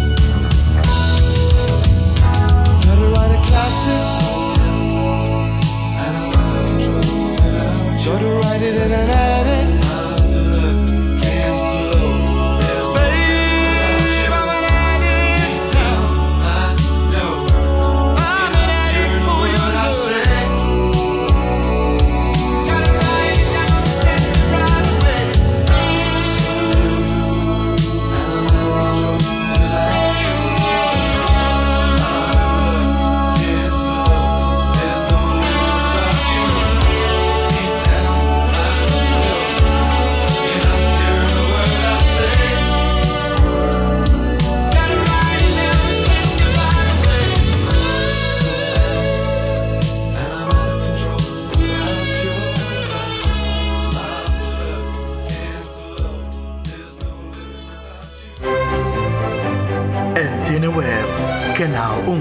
Gotta write a classic. Gotta write it in an attic. Babe, I'm an addict now. I'm an addict for your love. Gotta write it down, send it right away. Antena Web, Canal 1.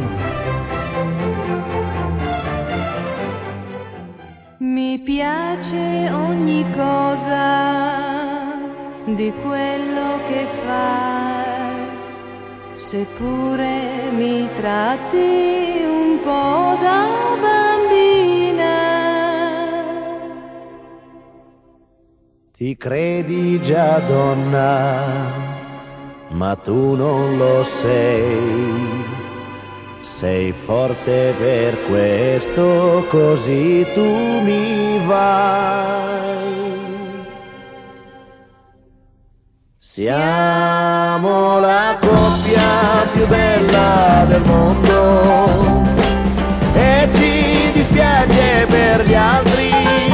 Mi piace ogni cosa di quello che fai, seppure mi tratti un po' da bambina. Ti credi già donna, ma tu non lo sei. Sei forte per questo, così tu mi vai. Siamo la coppia più bella del mondo e ci dispiace per gli altri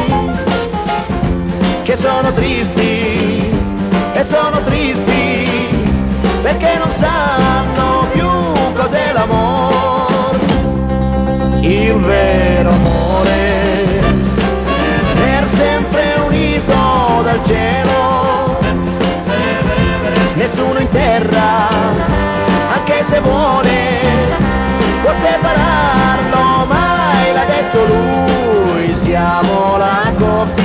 che sono tristi e sono tristi perché non sanno più cos'è l'amore. Il vero amore per sempre unito dal cielo, nessuno in terra, anche se vuole, può separarlo, mai l'ha detto lui. Siamo la coppia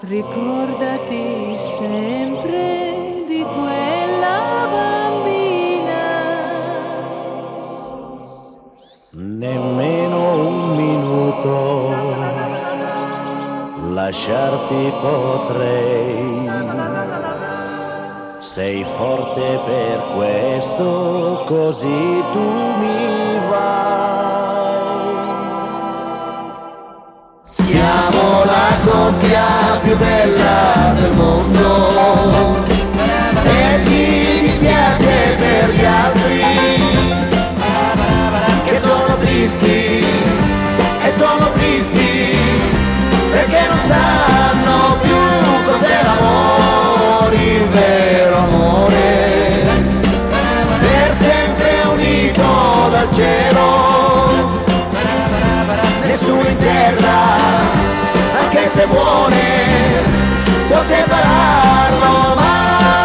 Ricordati sempre di quella bambina. Nemmeno un minuto lasciarti potrei. Sei forte per questo, così tu mi vai. Siamo la coppia più bella del mondo e ci dispiace per gli altri che sono tristi e sono tristi perché non sanno più cos'è l'amore, il vero amore, per sempre unito dal cielo, nessuno in terra, anche se vuole, può separarlo mai.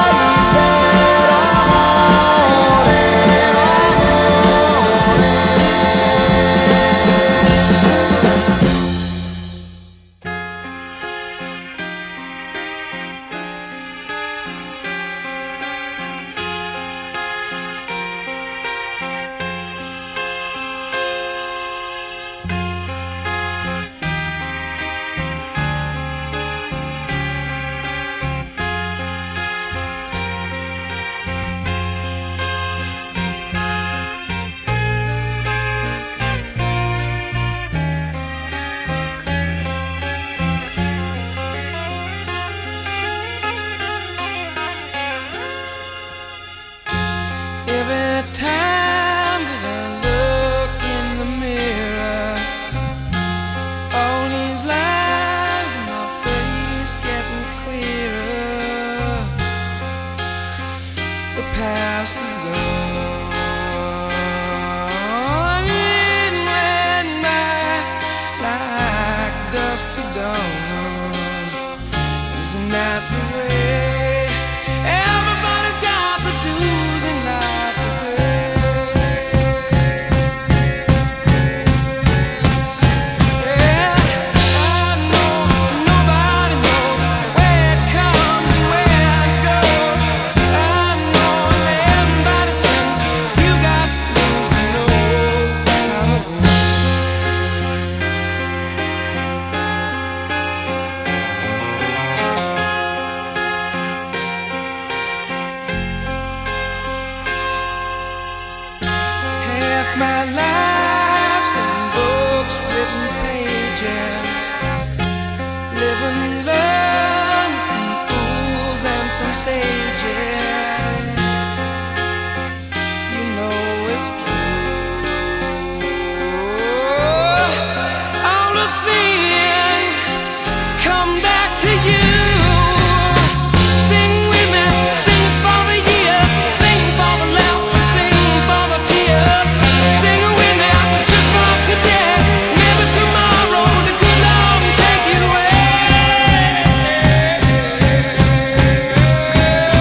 Every time that I look in the mirror, all these lines in my face getting clearer. The past is gone, it went by like dusk to dawn. Isn't that the way? Everybody's got the do's in life to pay. Yeah, I know nobody knows where it comes and where it goes. I know everybody sings, you got to lose to know how it goes. Half my life's in books, written pages, live and learn from fools and from sages. You know it's true. All the things come back to you. Sing with me, sing for the year, sing for the laughter, sing for the tear. Sing with me, just for today, maybe tomorrow the good Lord will take you away.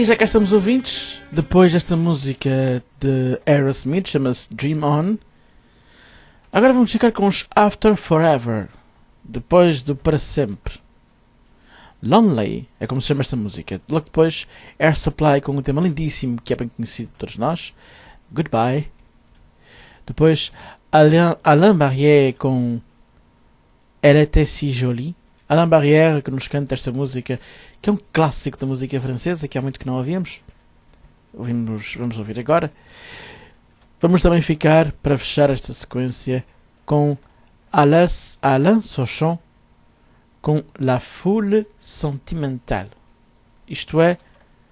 E já cá estamos, ouvintes, depois desta música de Aerosmith, chama-se Dream On. Agora vamos ficar com os After Forever, depois do Para Sempre. Lonely é como se chama esta música. Logo depois, Air Supply com um tema lindíssimo que é bem conhecido de todos nós, Goodbye. Depois, Alain Barrière com Elle était si jolie. Alain Barrière que nos canta esta música, que é um clássico da música francesa, que há muito que não ouvíamos. Vamos ouvir agora. Vamos também ficar, para fechar esta sequência, com Alain Souchon com La Foule Sentimentale. Isto é,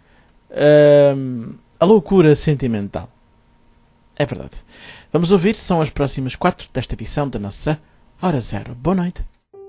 a loucura sentimental. É verdade. Vamos ouvir, são as próximas 4 desta edição da nossa Hora Zero. Boa noite.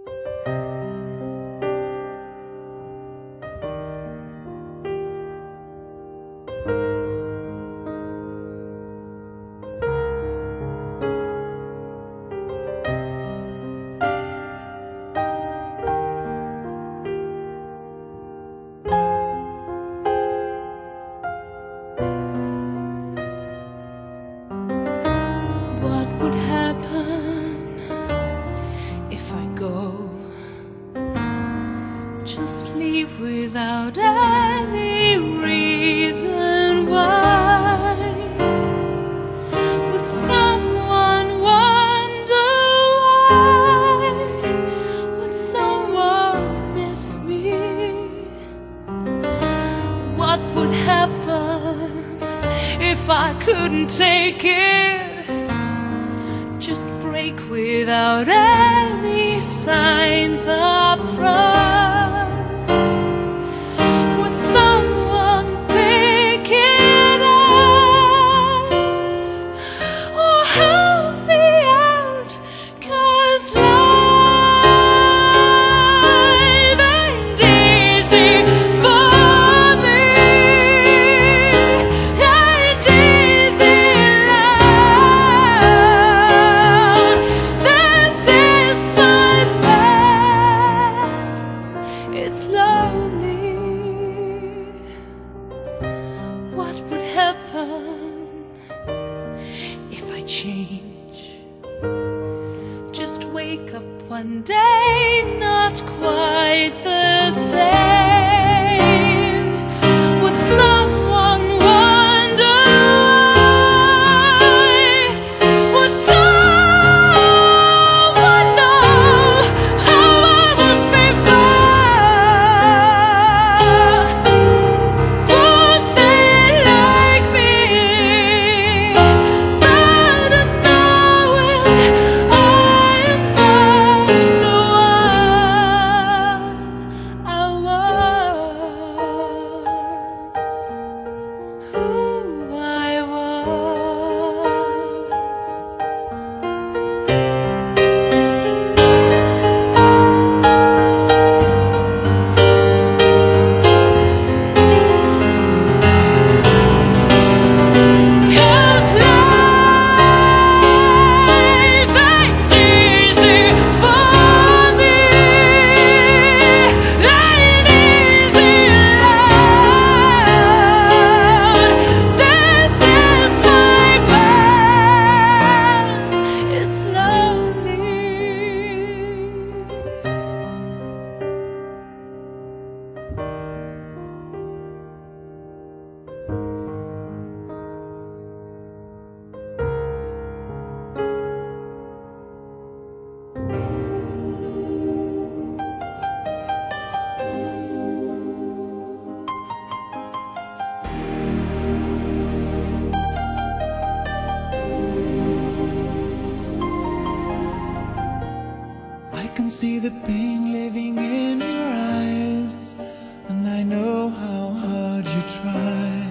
See the pain living in your eyes, and I know how hard you try.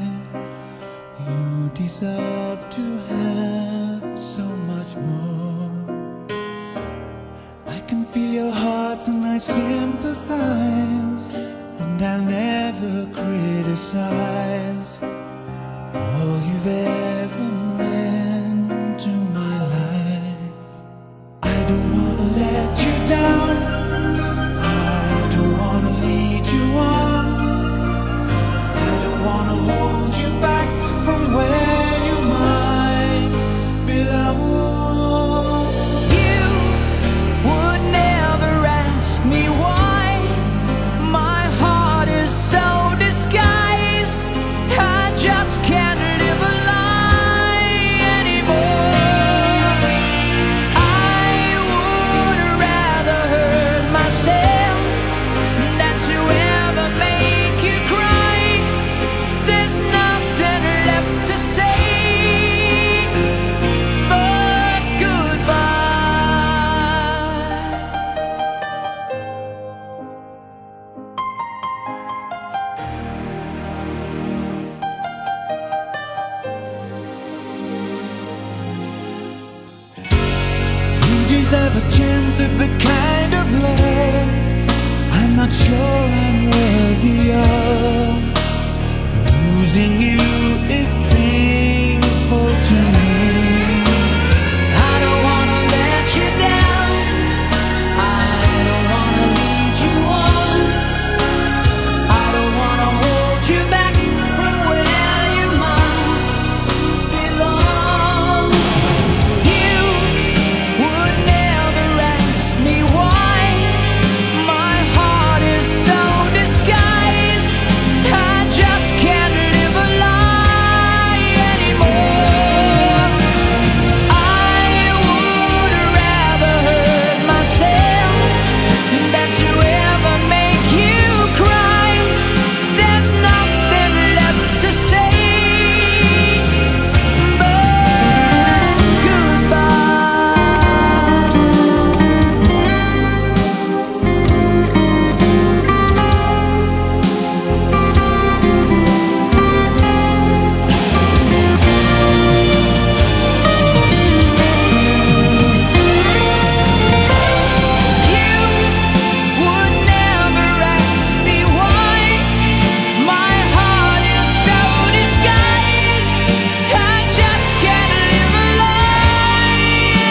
You deserve to have so much more. I can feel your heart and I sympathize, and I'll never criticize all you've ever meant to my life. I don't wanna let you down, I don't wanna lead you on, I don't wanna Is there a chance at the kind of love I'm not sure I'm worthy of? Losing you is painful to me. I don't wanna let you down. I don't wanna lead you on. I don't wanna hold you back from where you might belong. You would never ask me why. My heart is so disguised. I just can't live a lie anymore. I would rather hurt myself than to ever make you cry. There's nothing left to say but goodbye. You would never ask me why. My heart is so disguised. I just can't live a lie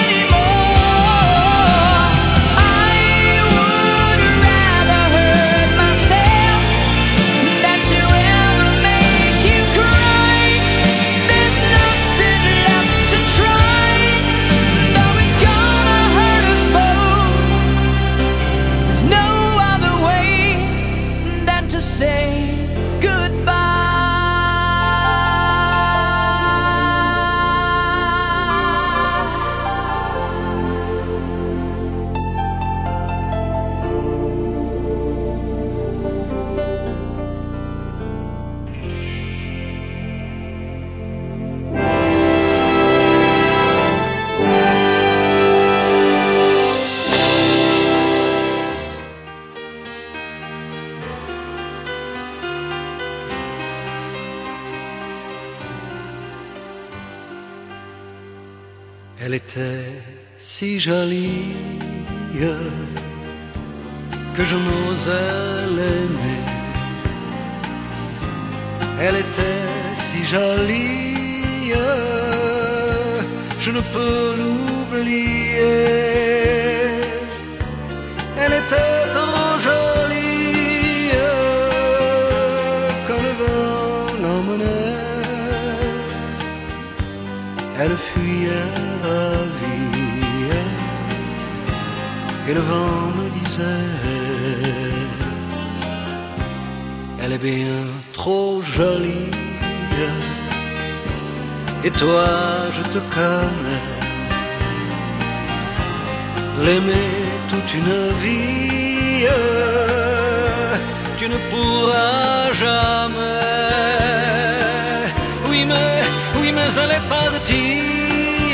anymore. I would rather hurt myself than to ever make you cry. There's nothing left to try, though it's gonna hurt us both. There's no other way than to say goodbye. Elle était si jolie que je n'osais l'aimer. Elle était si jolie, je ne peux l'oublier. Elle était trop jolie quand le vent l'emmenait. Elle fuyait ravie et le vent me disait: elle est bien trop jolie. Et toi, je te connais. L'aimer toute une vie, tu ne pourras jamais. Oui, mais elle est partie.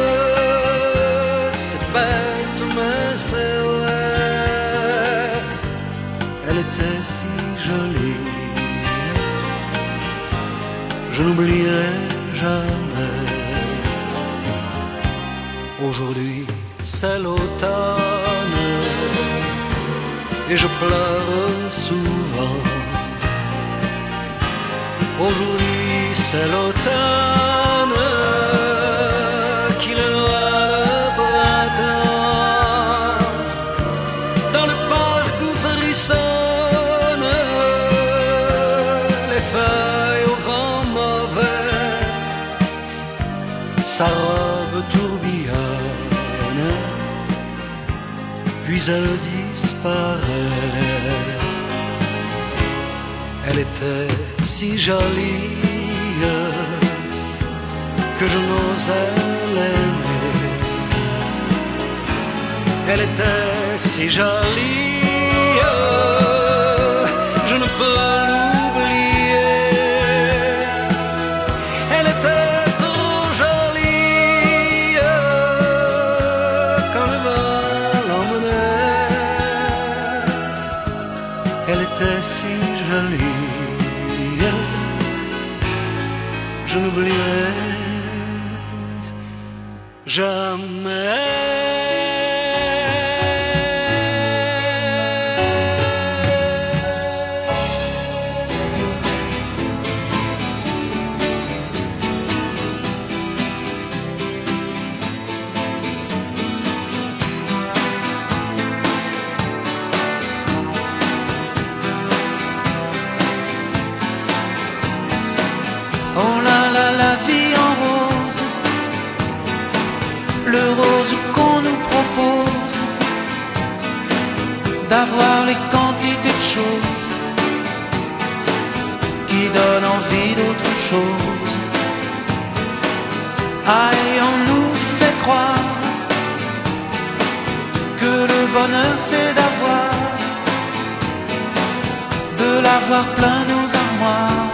C'est bête, mais c'est vrai. Elle était si jolie. Je n'oublierai jamais. Aujourd'hui, c'est l'automne et je pleure souvent. Aujourd'hui, c'est l'automne qui le noie le printemps. Dans le parc où frissonnent les feuilles au vent mauvais, sa robe tourbillonne, puis elle disparaît. Elle était si jolie que je n'osais l'aimer. Elle était si jolie, je ne peux l'oublier. Elle était trop jolie quand le vent l'emmenait. Elle était si jolie, je n'oublierai jamais. d'avoir les quantités de choses qui donnent envie d'autre chose. Aïe, on nous fait croire que le bonheur c'est de l'avoir plein nos armoires.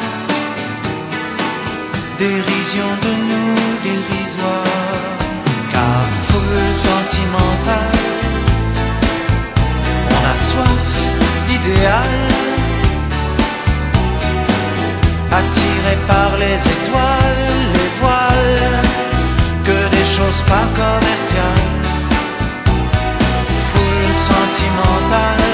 Dérision de nous dérisoire, car foule sentimentale, on a soif d'idéal, attiré par les étoiles, les voiles, que des choses pas commerciales. Foule sentimentale,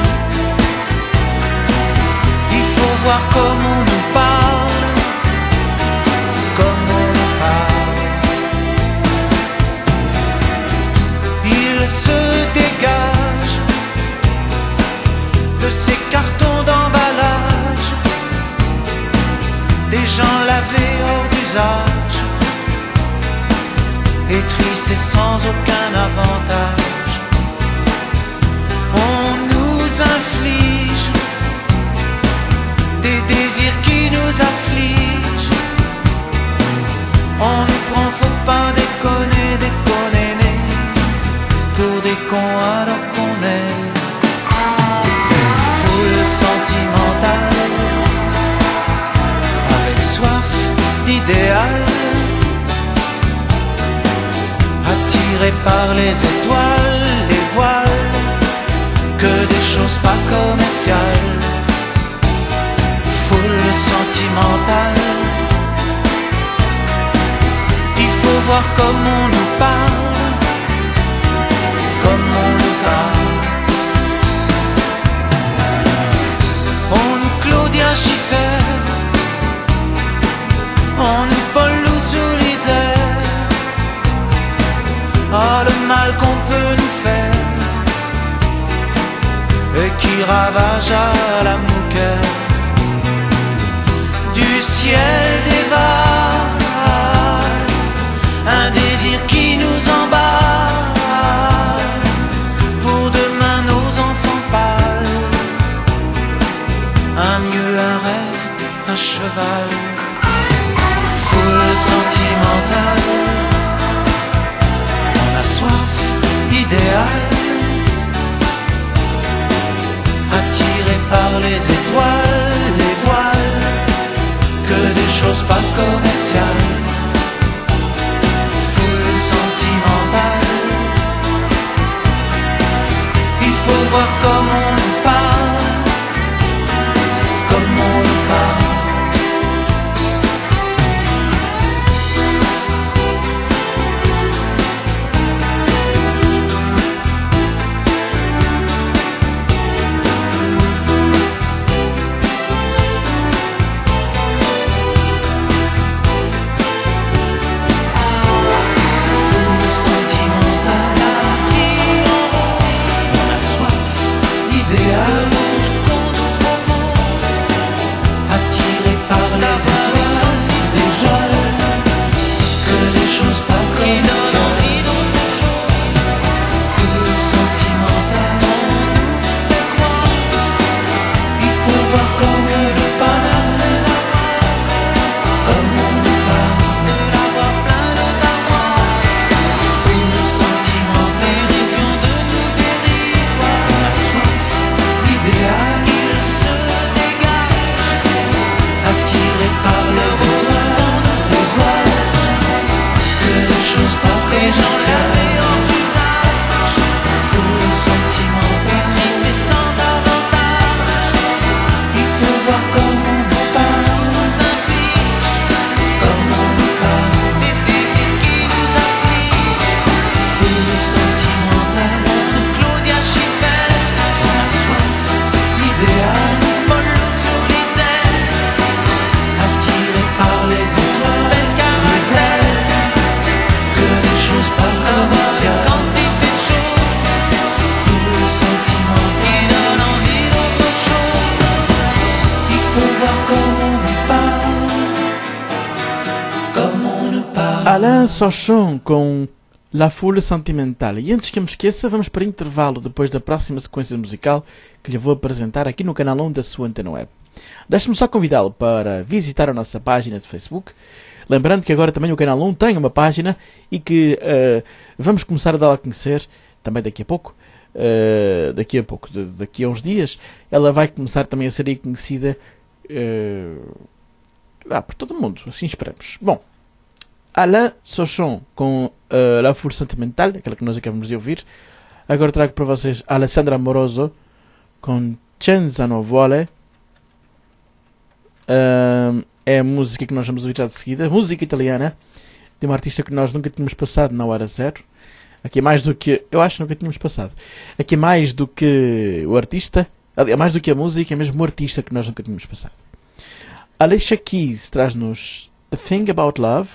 il faut voir comment on nous parle, comme on nous parle. Il se dégage de ces cartons d'emballage, des gens lavés hors d'usage, et tristes et sans aucun avantage. On nous inflige des désirs qui nous affligent. On nous prend, faut pas déconner, déconner, pour des cons alors qu'on est une foule sentimentale, avec soif d'idéal, attiré par les étoiles, les voiles, que des choses pas commerciales. Foule sentimentale, il faut voir comme on nous parle, comme on nous parle. On nous Claudia Schiffer, on nous Paul Louis-Solitaire. Oh, le mal qu'on peut nous faire et qui ravage à la mouquette. Du ciel dévale un désir qui nous emballe, pour demain nos enfants pâles, un mieux, un rêve, un cheval. Foule sentimentale, on a soif d'idéal, attiré par les étoiles, les voiles, que des choses pas commerciales. Foule sentimentale, il faut voir comment on nous parle, comme on nous parle. Alain Souchon com La Foule Sentimentale. E antes que eu me esqueça, vamos para intervalo depois da próxima sequência musical que lhe vou apresentar aqui no canal 1 da sua Antena Web. Deixe-me só convidá-lo para visitar a nossa página de Facebook. Lembrando que agora também o canal 1 tem uma página e que vamos começar a dar a conhecer também daqui a pouco. Daqui a uns dias, ela vai começar também a ser aí conhecida por todo o mundo, assim esperamos. Bom, Alain Souchon com La Foule Sentimentale, aquela que nós acabamos de ouvir. Agora trago para vocês Alessandra Amoroso com Senza Nuvole. É a música que nós vamos ouvir já de seguida, música italiana, de uma artista que nós nunca tínhamos passado na Hora Zero. Aqui é mais do que... Eu acho que nunca tínhamos passado. Aqui é mais do que o artista, é mais do que a música, é mesmo o artista que nós nunca tínhamos passado. Alicia Keys traz-nos The Thing About Love.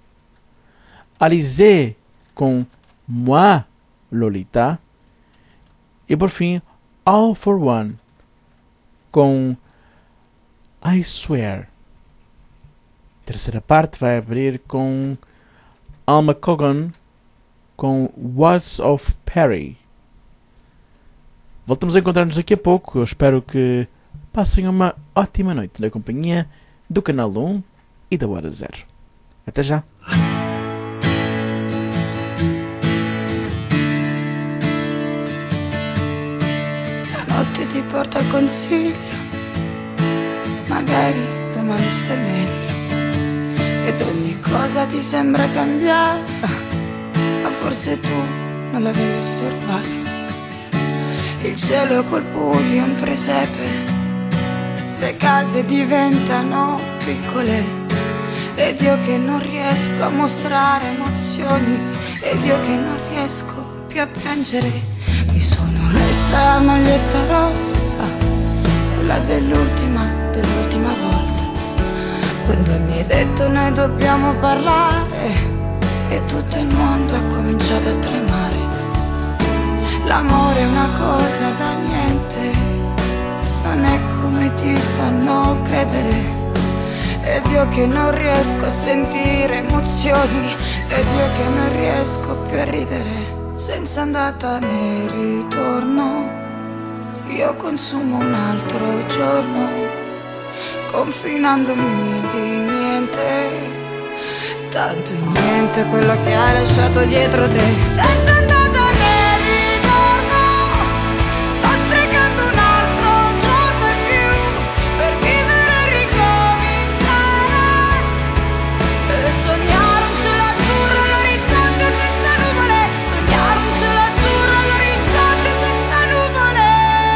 Alizé com Moi, Lolita. E por fim, All For One com I Swear. A terceira parte vai abrir com Alma Cogan com Words of Perry. Voltamos a encontrar-nos daqui a pouco. Eu espero que passem uma ótima noite na companhia do Canal 1 e da Hora Zero. Até já! La notte ti porta consiglio, magari domani stai meglio, ed ogni cosa ti sembra cambiata, ma forse tu non l'avevi osservata. Il cielo col buio, un presepe, le case diventano piccole, ed io che non riesco a mostrare emozioni, ed io che non riesco più a piangere. Mi sono messa la maglietta rossa, quella dell'ultima volta, quando mi hai detto noi dobbiamo parlare, e tutto il mondo ha cominciato a tremare. L'amore è una cosa da niente, non è come ti fanno credere, ed io che non riesco a sentire emozioni, ed io che non riesco più a ridere. Senza andata né ritorno, io consumo un altro giorno, confinandomi di niente, tanto niente quello che hai lasciato dietro te. Senza andata né ritorno, sto sprecando un altro giorno in più per vivere e ricominciare, e sognare un cielo azzurro all'orizzonte senza nuvole, sognare un cielo azzurro all'orizzonte senza nuvole.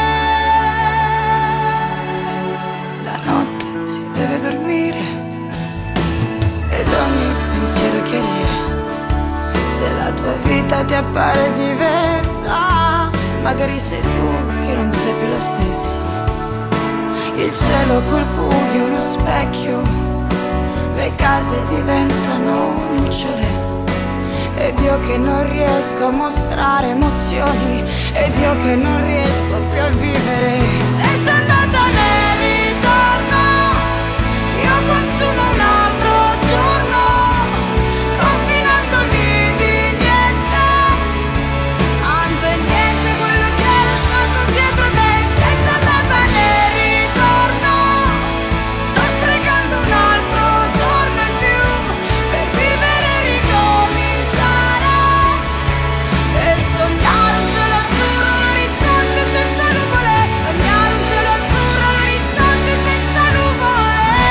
La notte si deve dormire ed ogni pensiero chiarire. Se la tua vita ti appare diversa, magari sei tu che non sei più la stessa. Il cielo col buio, lo specchio, le case diventano lucciole, ed io che non riesco a mostrare emozioni, ed io che non riesco più a vivere. Senza andata né ritorno, io consumo un altro giorno, confinandomi di niente, tanto è niente quello che hai lasciato dietro te. Senza andata né ritorno, sto sprecando un altro giorno in più per vivere e ricominciare, e sognare un cielo azzurro all'orizzonte senza nuvole, sognare un cielo azzurro all'orizzonte senza nuvole.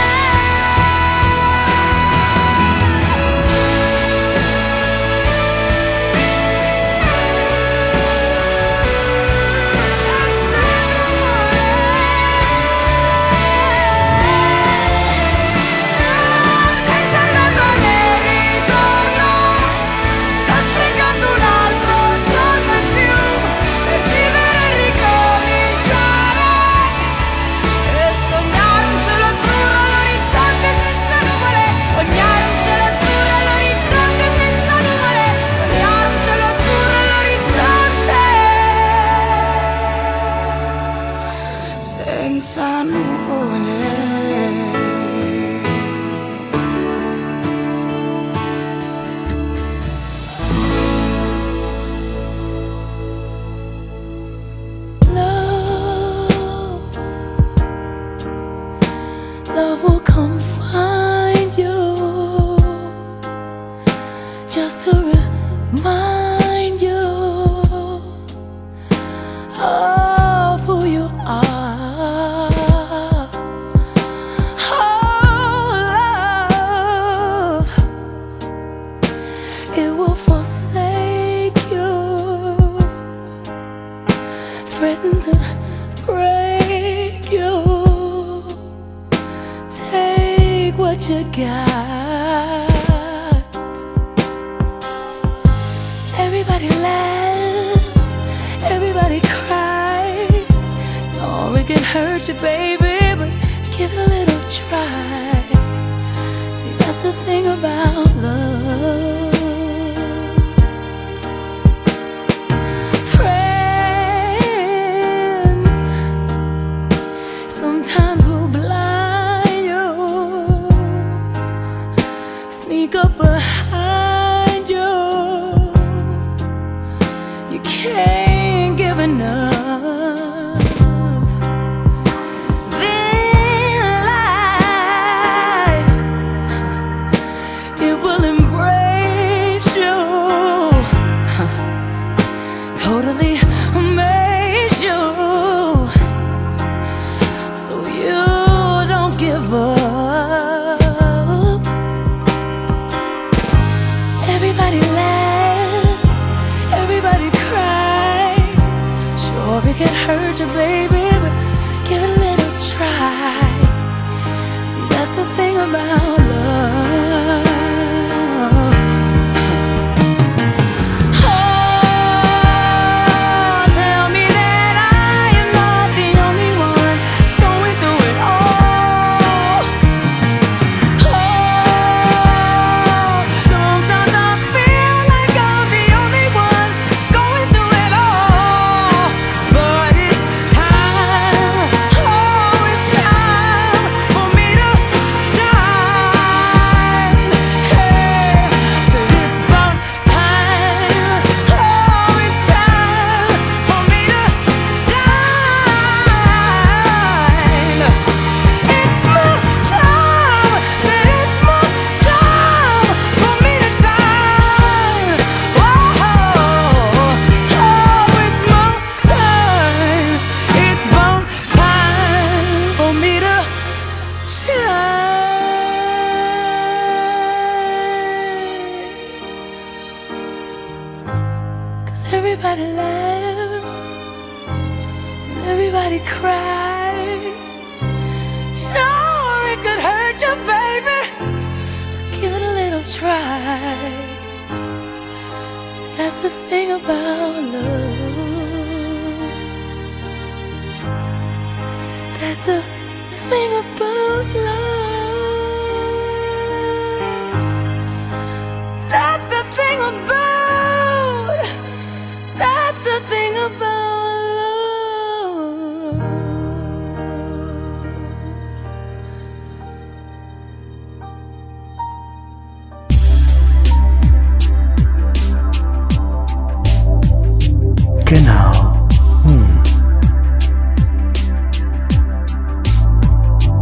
Senza andata né ritorno, sto sprecando un altro giorno in più per vivere e ricominciare, e sognare un cielo azzurro all'orizzonte senza nuvole, sognare un cielo azzurro all'orizzonte senza nuvole, sognare un cielo azzurro all'orizzonte senza nuvole. love will come find you, just to remind you of who you are. Oh, love, it will forsake you, threaten to break you. Take what you got. Everybody laughs, everybody cries. Oh, it can hurt you, baby, but give it a little try. See, that's the thing about love. Friends sometimes will blind you, sneak up behind you. You can't give enough. Then life, it will embrace you, totally amaze you, so you don't give up. Everybody laughs, everybody cries. Sure, it can hurt you, baby, but give it a little try. See, that's the thing about love. Oh, tell me that I am not the only one that's going through it all. Oh, sometimes I feel like I'm the only one going through it all. But it's time, oh, it's time for me to shine. Hey, said it's about time, oh, it's time for me to shine. It's my time, said it's my time for me to shine. Oh, it's my time, it's about time for me to shine. 'Cause everybody laughs and everybody cries. Sure, it could hurt you, baby, but give it a little try. See, that's the thing about love. That's the thing about love. That's the thing about. That's the thing about love. Canal 1.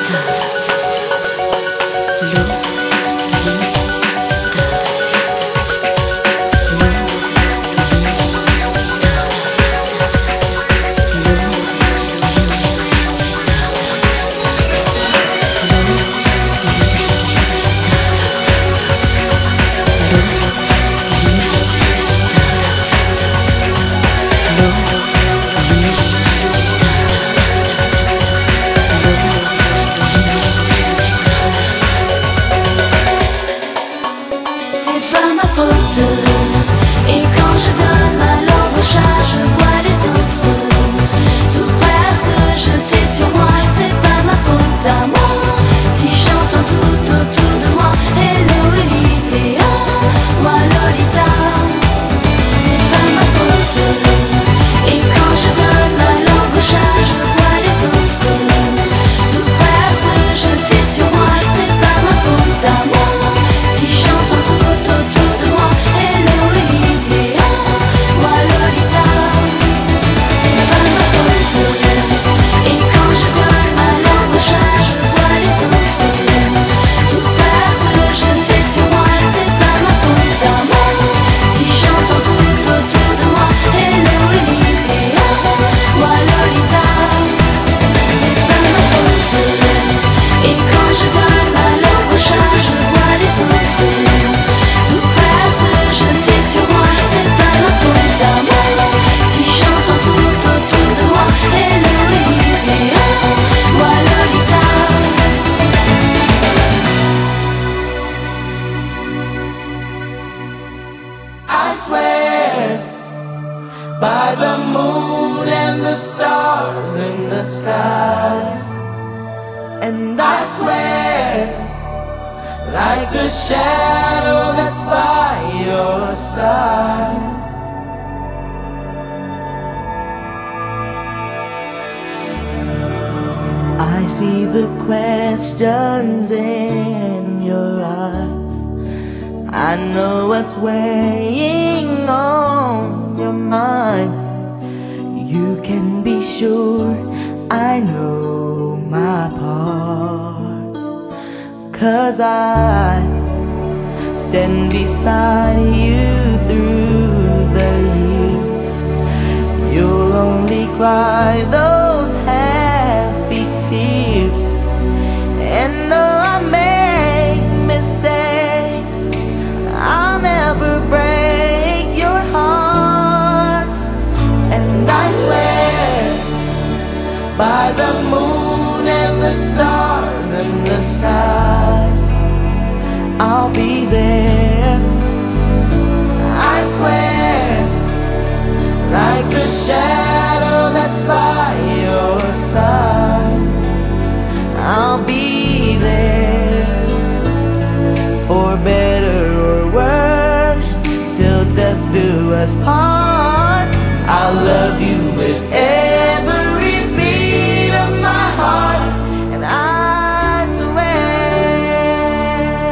C'est pas ma faute. Et quand je donne ma langue au chat, je vois les autres tout prêts à se jeter sur moi. C'est pas ma faute à moi si j'entends tout autour de moi Hello Elite, oh, moi Lolita. C'est pas ma faute. Et quand je donne ma langue au chat, je vois les autres tout prêts à se jeter sur moi. C'est pas ma faute à moi si j'entends tout autour de moi Hello Elite, oh, moi Lolita. C'est pas ma faute. Et quand je donne ma langue au chat, je vois les autres tout prêts à se jeter sur moi. C'est pas ma faute à moi si j'entends tout autour de moi Hello Elite, oh, moi Lolita. C'est pas ma faute. Et quand je donne ma langue au chat, je vois les autres tout prêts à se jeter sur moi. C'est pas ma faute à moi si j'entends tout autour de moi Hello Elite, oh, moi Lolita. I swear by the moon and the stars in the skies, and I swear like the shadow that's by your side. I see the questions in your eyes. I know what's weighing on your mind. You can be sure I know my part, 'cause I stand beside you through the years. You'll only cry those happy tears. And though I make mistakes, I'll never break your heart. And I swear by the moon and the stars and the skies, I'll be there. I swear like the shadow that's by your side, I'll be there. For better or worse, till death do us part, I'll love you with every beat of my heart. And I swear,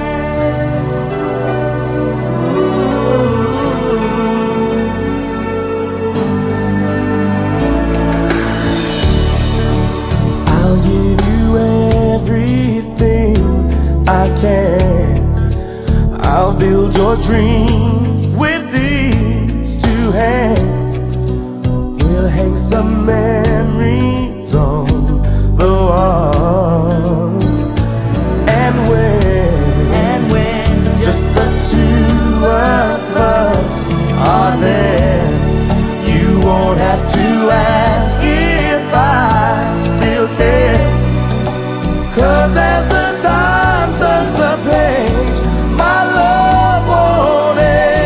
I'll give you everything I can. I'll build your dreams with these two hands. We'll hang some memories on the walls. And when just the two of us are there, you won't have to ask if I still care. 'Cause as the time turns the page, my love won't end.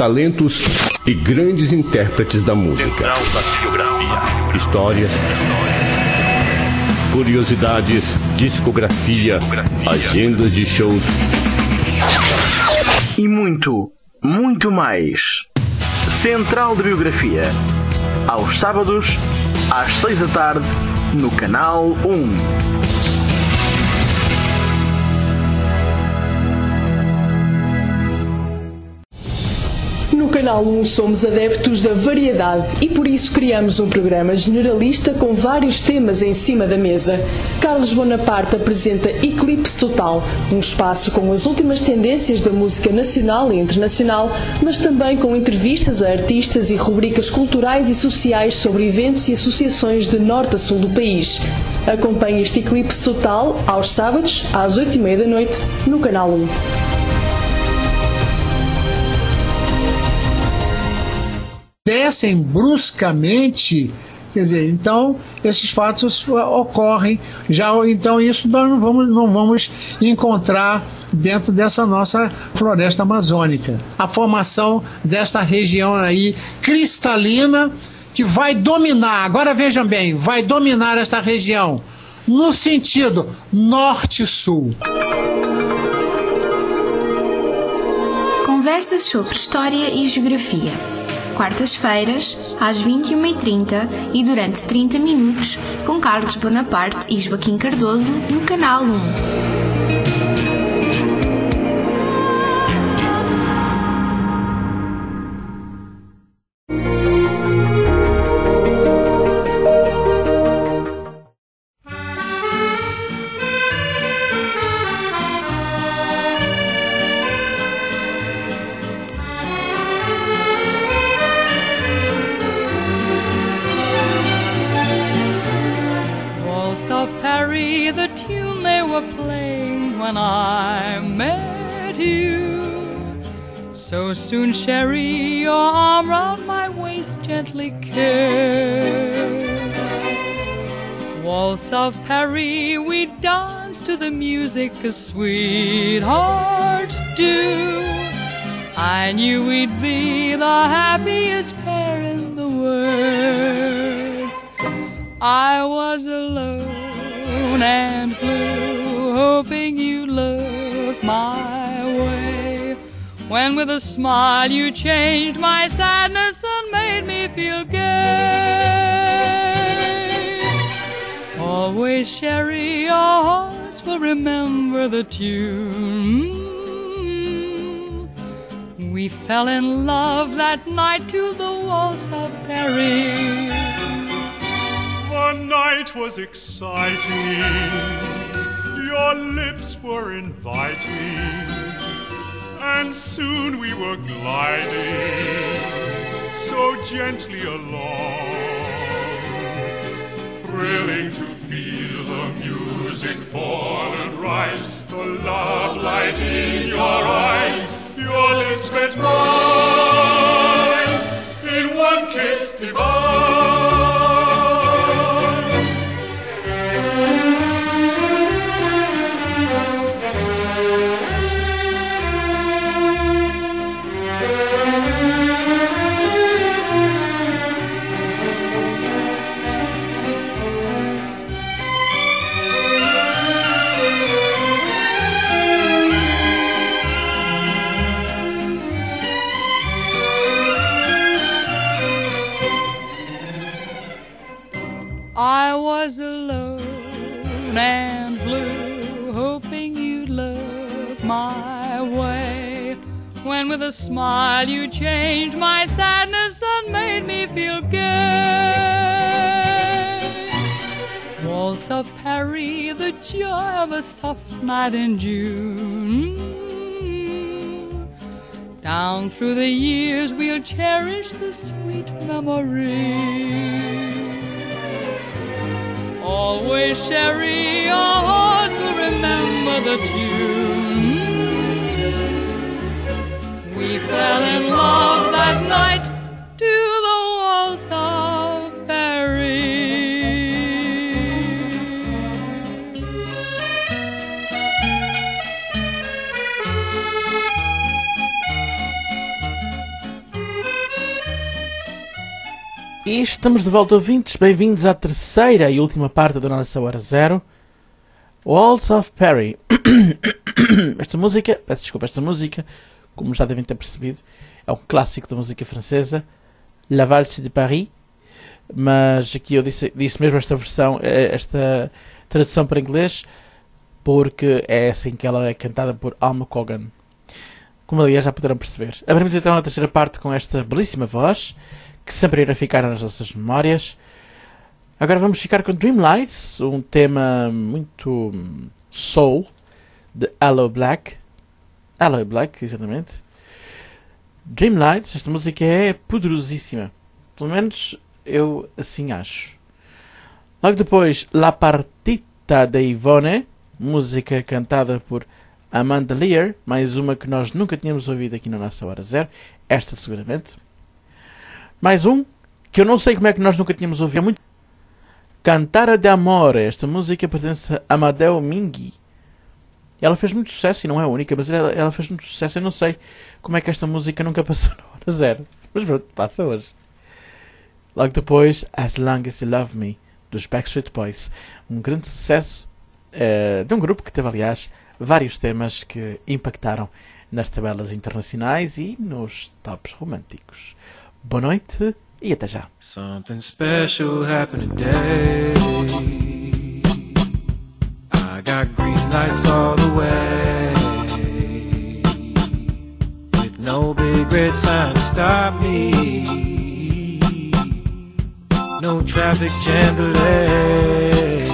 talentos e grandes intérpretes da música. Histórias, curiosidades, discografia, agendas de shows e muito, muito mais. Central de Biografia, aos sábados, às 6 da tarde, no Canal 1. No Canal 1 somos adeptos da variedade e por isso criamos um programa generalista com vários temas em cima da mesa. Carlos Bonaparte apresenta Eclipse Total, um espaço com as últimas tendências da música nacional e internacional, mas também com entrevistas a artistas e rubricas culturais e sociais sobre eventos e associações de norte a sul do país. Acompanhe este Eclipse Total aos sábados, às 8h30 da noite, no Canal 1. Descem bruscamente, quer dizer, então esses fatos ocorrem, já então isso nós não vamos encontrar dentro dessa nossa floresta amazônica. A formação desta região aí cristalina que vai dominar, agora vejam bem, vai dominar esta região no sentido norte-sul. Conversas sobre história e geografia. Quartas-feiras, às 21h30 e durante 30 minutos, com Carlos Bonaparte e Joaquim Cardoso, no Canal 1. So soon, Sherry, your arm round my waist gently care. Waltz of Paris, we dance to the music as sweethearts do. I knew we'd be the happiest pair in the world. I was alone and blue, hoping you'd look my way, when with a smile you changed my sadness and made me feel gay. Always, Sherry, your hearts will remember the tune. We fell in love that night to the waltz of Paris. The night was exciting, your lips were inviting, and soon we were gliding so gently along, thrilling to feel the music fall and rise, the love light in your eyes, your lips met mine in one kiss divine. I was alone and blue, hoping you'd look my way, when with a smile you changed my sadness and made me feel gay. Waltz of Paris, the joy of a soft night in June. Down through the years we'll cherish the sweet memory. Always, Sherry, our hearts will remember the tune. We fell in love that night to the waltz of Paris. E estamos de volta, ouvintes. Bem-vindos à terceira e última parte da nossa Hora Zero. Walls of Paris. Esta música, como já devem ter percebido, é um clássico da música francesa, La Valse de Paris. Mas aqui eu disse mesmo esta versão, esta tradução para inglês, porque é assim que ela é cantada por Alma Cogan. Como aliás já poderão perceber. Abrimos então a terceira parte com esta belíssima voz, que sempre irá ficar nas nossas memórias. Agora vamos ficar com Dreamlights, um tema muito soul, de Aloe Black. Aloe Black, exatamente. Dreamlights, esta música é poderosíssima. Pelo menos eu assim acho. Logo depois, La Partita de Ivone, música cantada por Amanda Lear, mais uma que nós nunca tínhamos ouvido aqui na nossa Hora Zero, esta seguramente. Mais um, que eu não sei como é que nós nunca tínhamos ouvido, muito. Cantare d'Amore, esta música pertence a Amadeo Minghi. Ela fez muito sucesso, e não é a única, mas ela fez muito sucesso. Eu não sei como é que esta música nunca passou na Hora Zero, mas pronto, passa hoje. Logo depois, As Long As You Love Me, dos Backstreet Boys. Um grande sucesso de um grupo que teve, aliás, vários temas que impactaram nas tabelas internacionais e nos tops românticos. Boa noite e até já. Something special happened today. I got green lights all the way, with no big red sign to stop me, no traffic jam delay.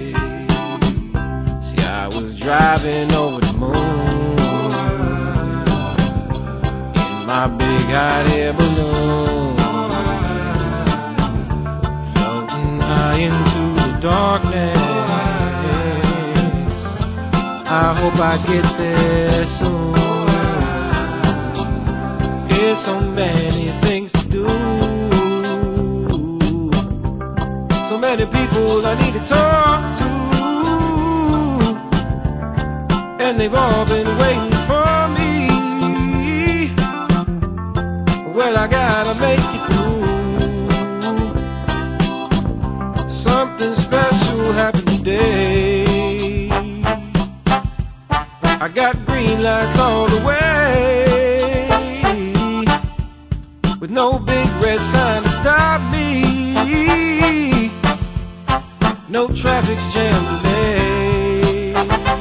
See, I was driving over the moon in my big hot air balloon, floating high into the darkness. I hope I get there soon. There's so many things to do, so many people I need to talk to, and they've all been waiting for me. Well, I gotta make it through. Something special happened today. I got green lights all the way, with no big red sign to stop me, no traffic jam delay.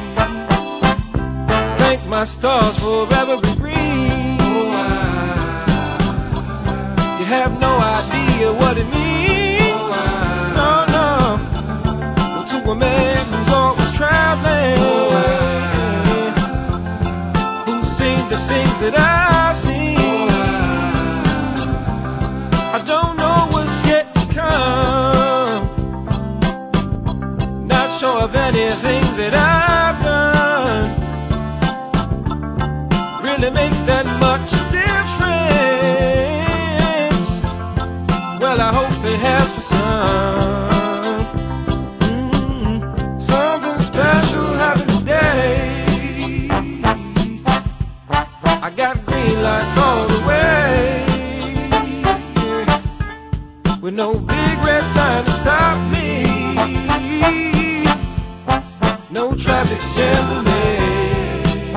Thank my stars for ever be green. You have no idea what it means. No, no. Well, to a man who's always traveling, the things that I've seen, I don't know what's yet to come. Not sure of anything that I've done really makes that much difference. Well, I hope it has for some. Something special happened today. I got green lights all the way, with no big red sign to stop me, no traffic jam delay.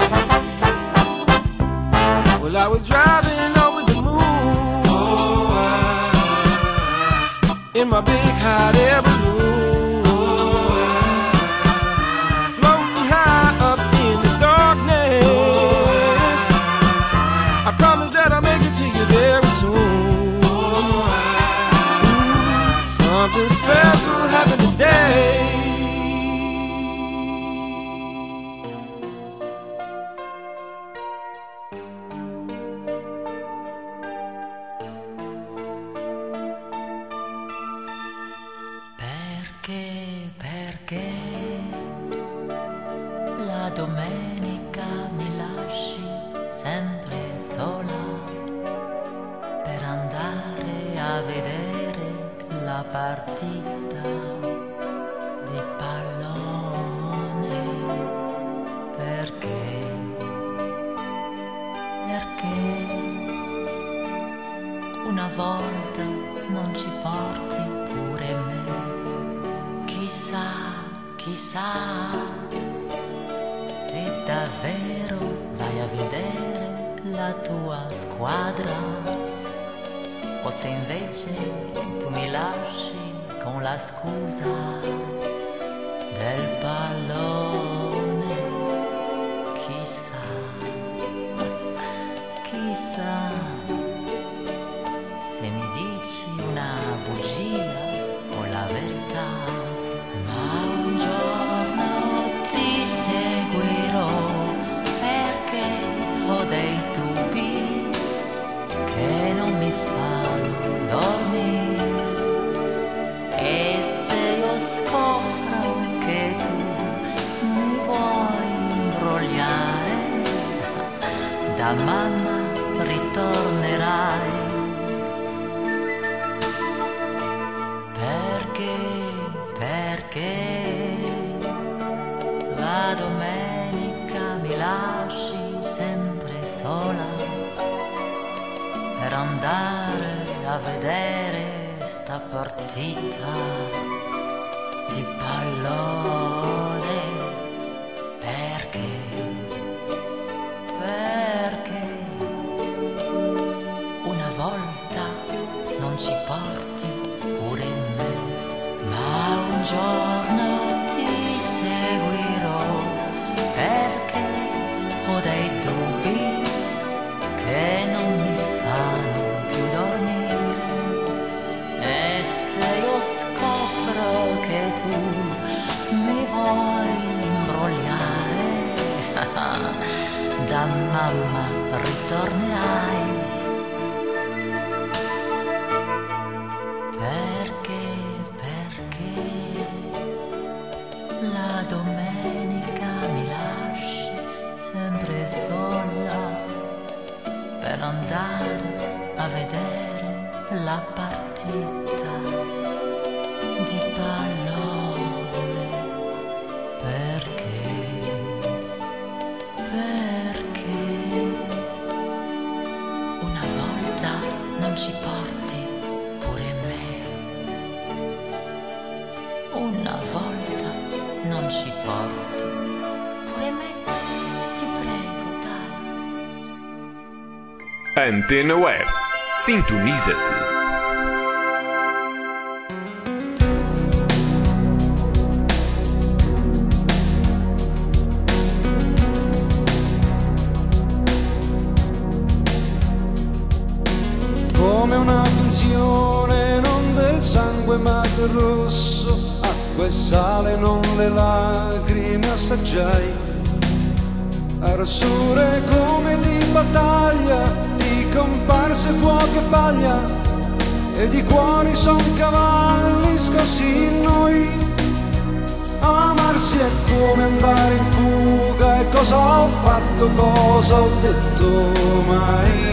Well, I was driving over the moon in my big hot air balloon, floating high up in the darkness. I promise that I'll make it to you very soon. Something special happened today. Perché la domenica mi lasci sempre sola per andare a vedere la partita di pallone. Perché una volta non ci posso chissà se davvero vai a vedere la tua squadra o se invece tu mi lasci con la scusa del pallone. Chissà, chissà se mi dici una bugia o la verità, ma un giorno ti seguirò perché ho dei dubbi che non mi fanno dormire. E se io scopro che tu mi vuoi imbrogliare, da mamma ritornerai. Perché la domenica mi lasci sempre sola per andare a vedere sta partita di pallone. Perché una volta non ci porti pure me, ma un giorno ti seguirò perché ho dei dubbi che non mi fanno più dormire. E se io scopro che tu mi vuoi imbrogliare, da mamma ritornerai. Perché la domenica mi lasci sempre sola per andare a vedere la partita di pallone. Perché una volta non ci porti pure me. Una volta non ci porti pure me, ti prego, dai. Antena Web, sintoniza-te. Come una finzione non del sangue ma del rosso, acqua e sale non le lacrime assaggiai, arossure come di battaglia, di comparse fuoco e paglia, e di cuori son cavalli scossi in noi. Amarsi è come andare in fuga, e cosa ho fatto, cosa ho detto mai?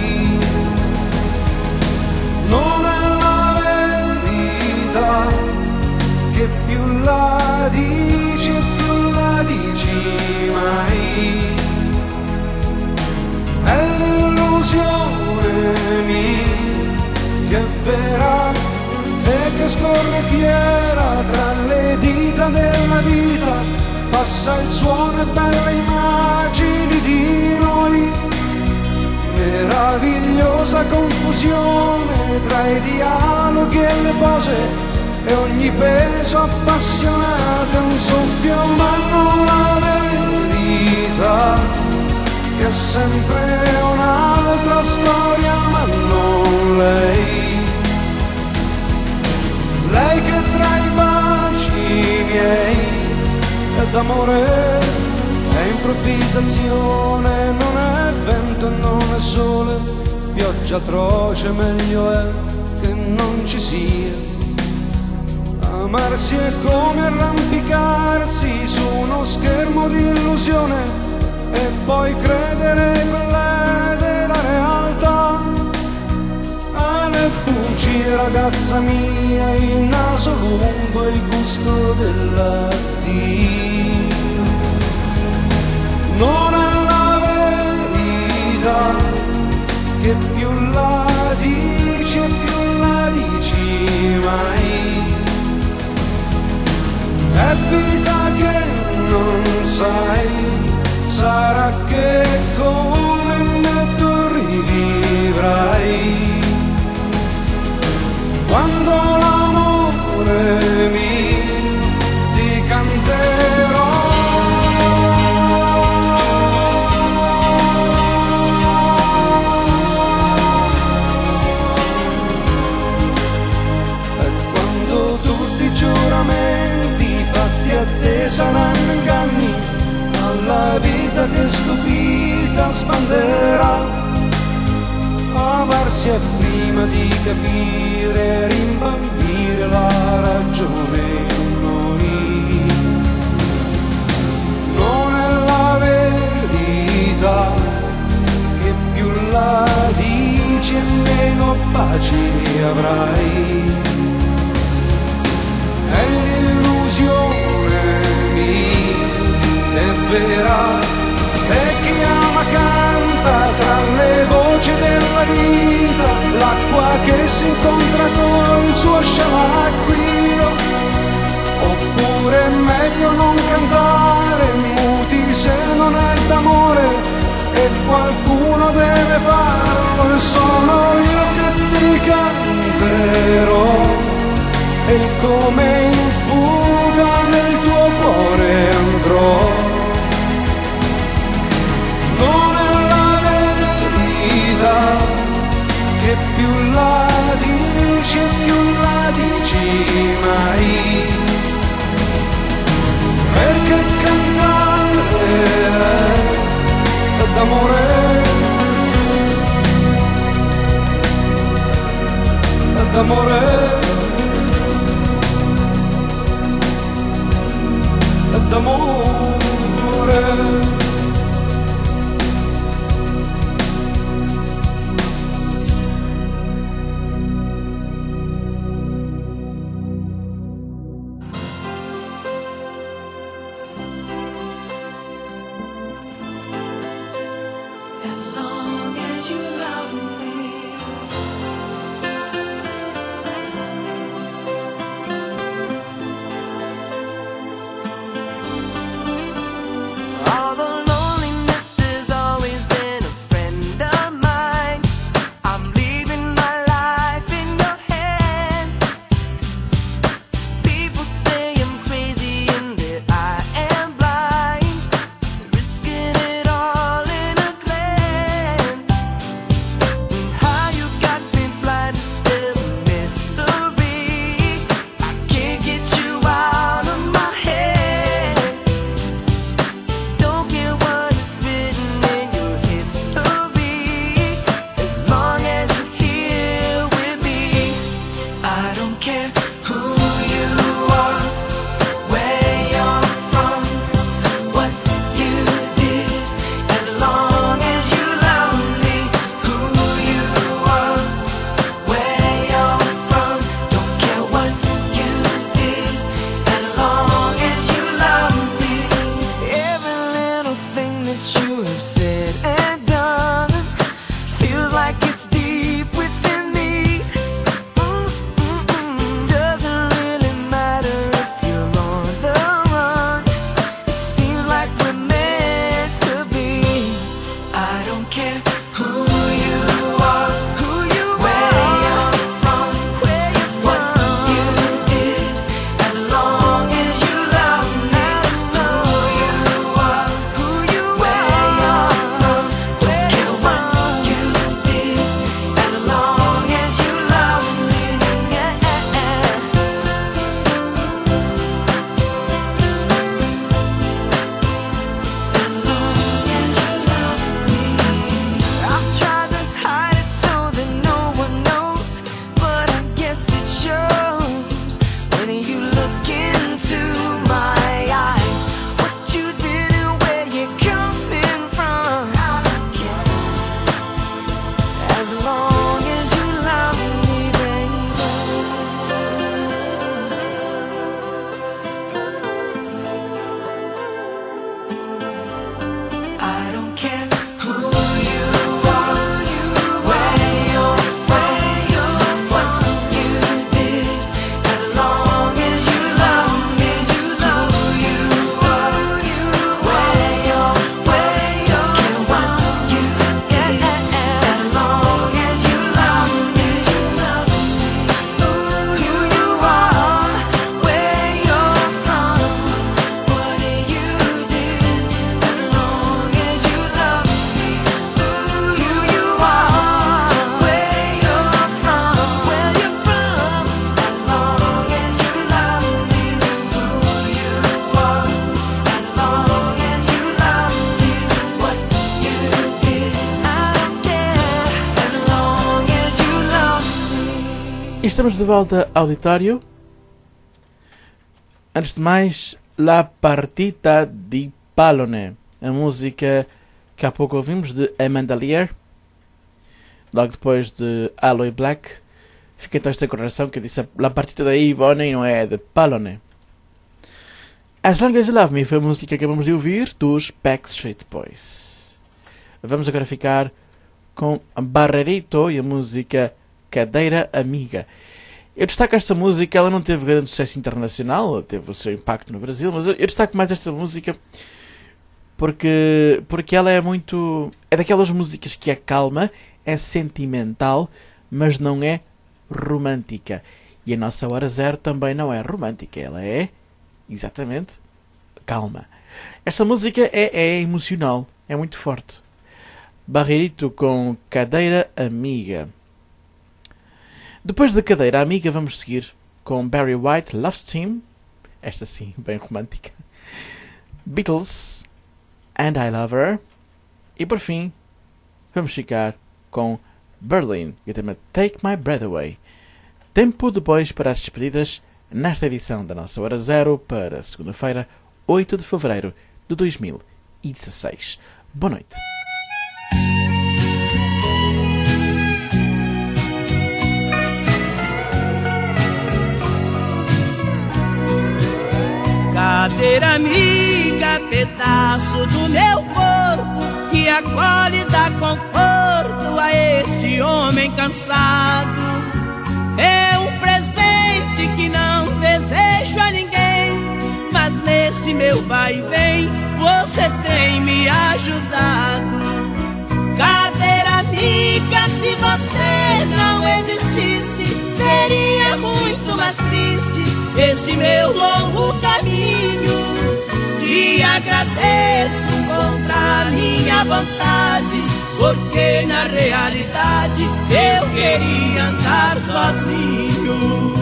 Non è la verità, che più la dici e più la dici mai. È l'illusione mia che è vera e che scorre fiera tra le dita della vita. Passa il suono e belle immagini di noi, meravigliosa confusione tra i dialoghi e le pose, e ogni peso appassionato è un soffio, ma non la verità, che è sempre un'altra storia, ma non lei. Lei che tra i baci miei è d'amore, è improvvisazione, non è vento e non è sole, pioggia atroce, meglio è che non ci sia. Amarsi è come arrampicarsi su uno schermo di illusione e poi credere quella della realtà. Le bugie, ragazza mia, il naso lungo e il gusto dell'addio. Non è la verità, che più la dici e più la dici mai. È vita che saranno inganni alla vita che stupita sbanderà. Amarsi è prima di capire, rimbambire la ragione in noi. Non è la verità che più la dici e meno pace avrai. È l'illusione mia, è vera. E chi ama canta tra le voci della vita, l'acqua che si incontra col suo scialacquio. Oppure è meglio non cantare muti se non è d'amore, e qualcuno deve farlo, e sono io che ti canterò, e come in fuga nel tuo cuore andrò. Che più la dici e più la dici mai, perché cantare è d'amore, è d'amore, è d'amore. Does estamos de volta ao auditório. Antes de mais, La Partita di Pallone, a música que há pouco ouvimos de Amanda Lear, logo depois de Aloe Black. Fica então esta correção que eu disse La Partita di Pallone e não é de Pallone. As Long As You Love Me foi a música que acabamos de ouvir dos Backstreet Boys. Vamos agora ficar com Barrerito e a música Cadeira Amiga. Eu destaco esta música, ela não teve grande sucesso internacional, teve o seu impacto no Brasil, mas eu destaco mais esta música porque ela é muito... é daquelas músicas que é calma, é sentimental, mas não é romântica. E a nossa Hora Zero também não é romântica, ela é exatamente calma. Esta música é emocional, é muito forte. Barrerito com Cadeira Amiga. Depois da Cadeira Amiga vamos seguir com Barry White, Love Team, esta sim, bem romântica, Beatles, And I Love Her, e por fim vamos ficar com Berlin e o tema Take My Breath Away. Tempo depois para as despedidas nesta edição da nossa Hora Zero para segunda-feira, 8 de fevereiro de 2016. Boa noite. Cadeira amiga, pedaço do meu corpo, que acolhe e dá conforto a este homem cansado. É um presente que não desejo a ninguém, mas neste meu vai e vem você tem me ajudado. Cadeira amiga, se você não existisse, seria muito mais triste este meu longo caminho. Te agradeço contra a minha vontade, porque na realidade eu queria andar sozinho.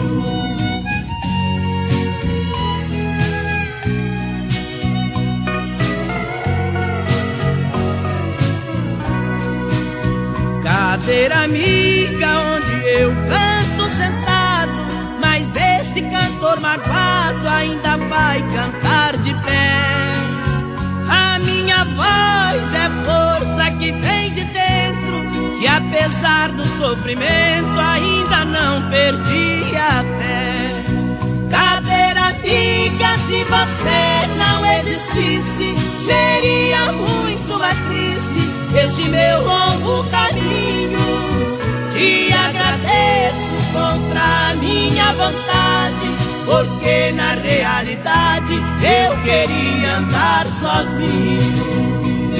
Cadeira amiga, onde eu canto sentado, mas este cantor magoado ainda vai cantar de pé. A minha voz é força que vem de dentro, e apesar do sofrimento ainda não perdi a fé. Cadeira amiga, se você não existisse, seria muito mais triste este meu longo caminho. Te agradeço contra a minha vontade, porque na realidade eu queria andar sozinho.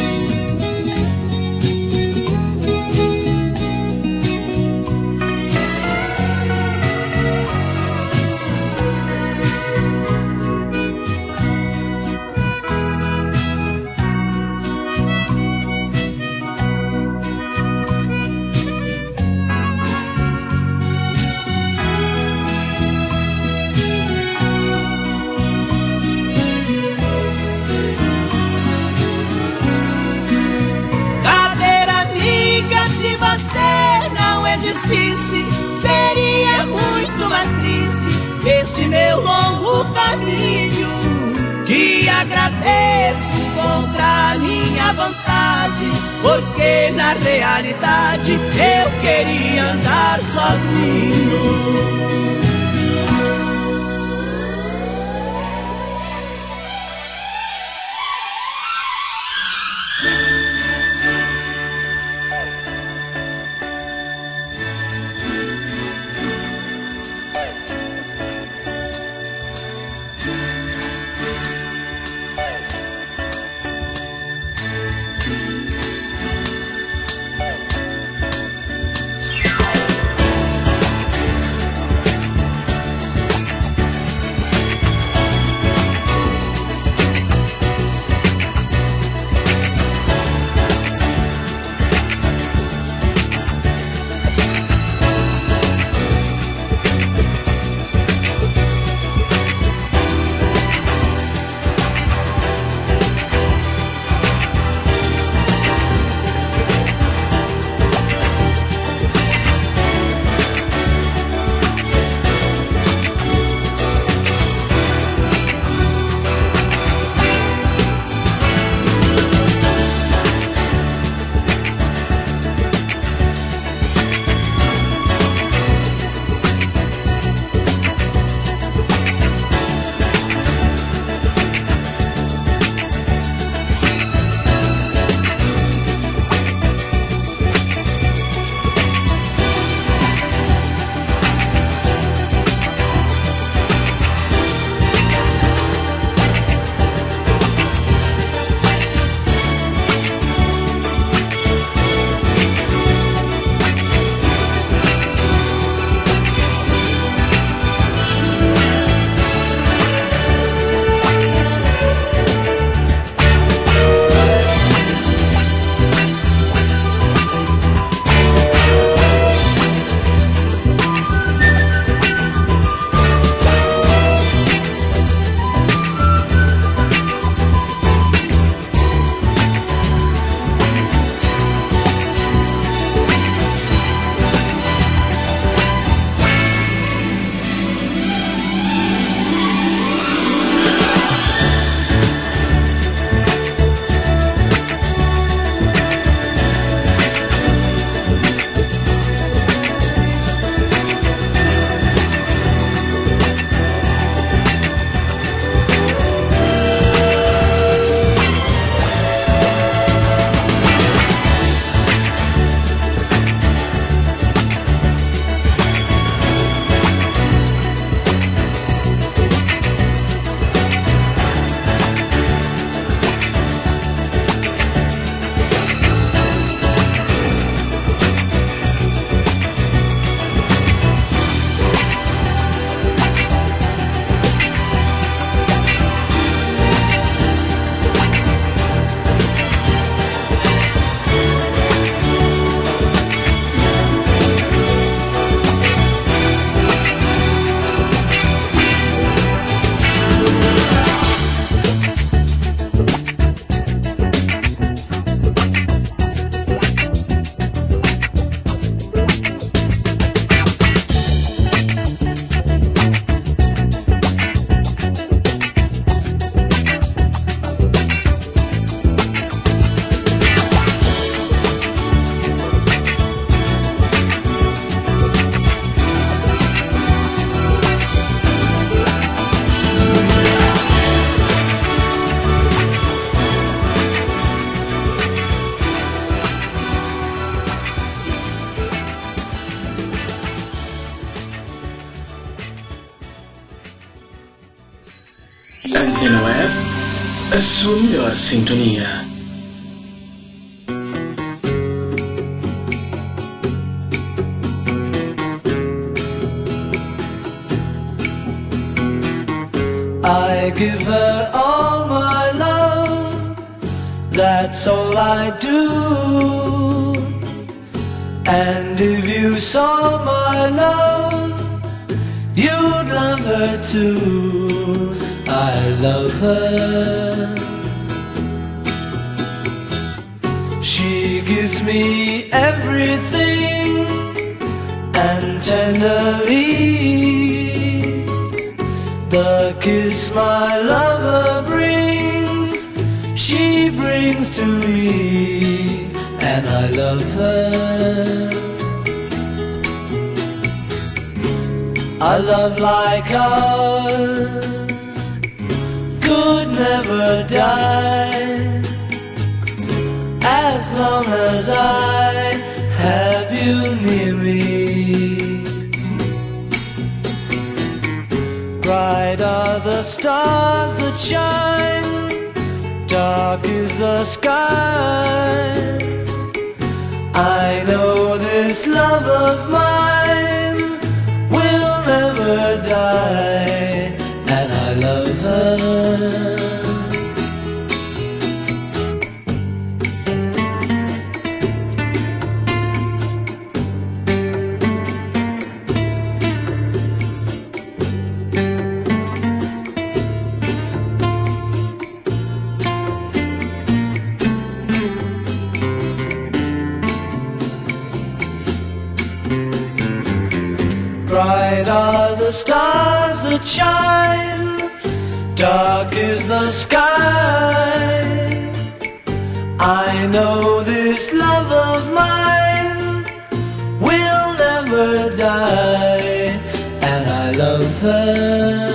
Seria muito mais triste este meu longo caminho. Te agradeço contra a minha vontade, porque na realidade eu queria andar sozinho. Antena Web, a sua melhor sintonia. I give her all my love, that's all I do. And if you saw my love, you'd love her too. I love her. She gives me everything, and tenderly the kiss my lover brings, she brings to me, and I love her. A love like ours could never die, as long as I have you near me. Bright are the stars that shine, dark is the sky. I know this love of mine will never die, and I love her. Bright are the stars that shine, dark is the sky. I know this love of mine will never die, and I love her.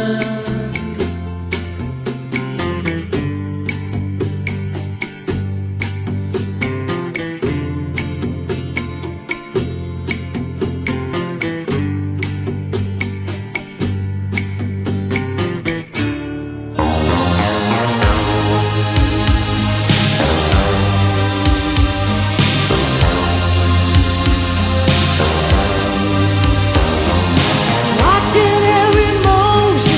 Watching every motion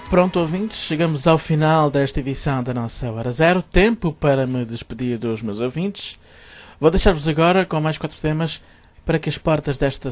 Pronto, ouvintes, chegamos ao final desta edição da nossa Hora Zero. Tempo para me despedir dos meus ouvintes. Vou deixar-vos agora com mais 4 temas para que as portas desta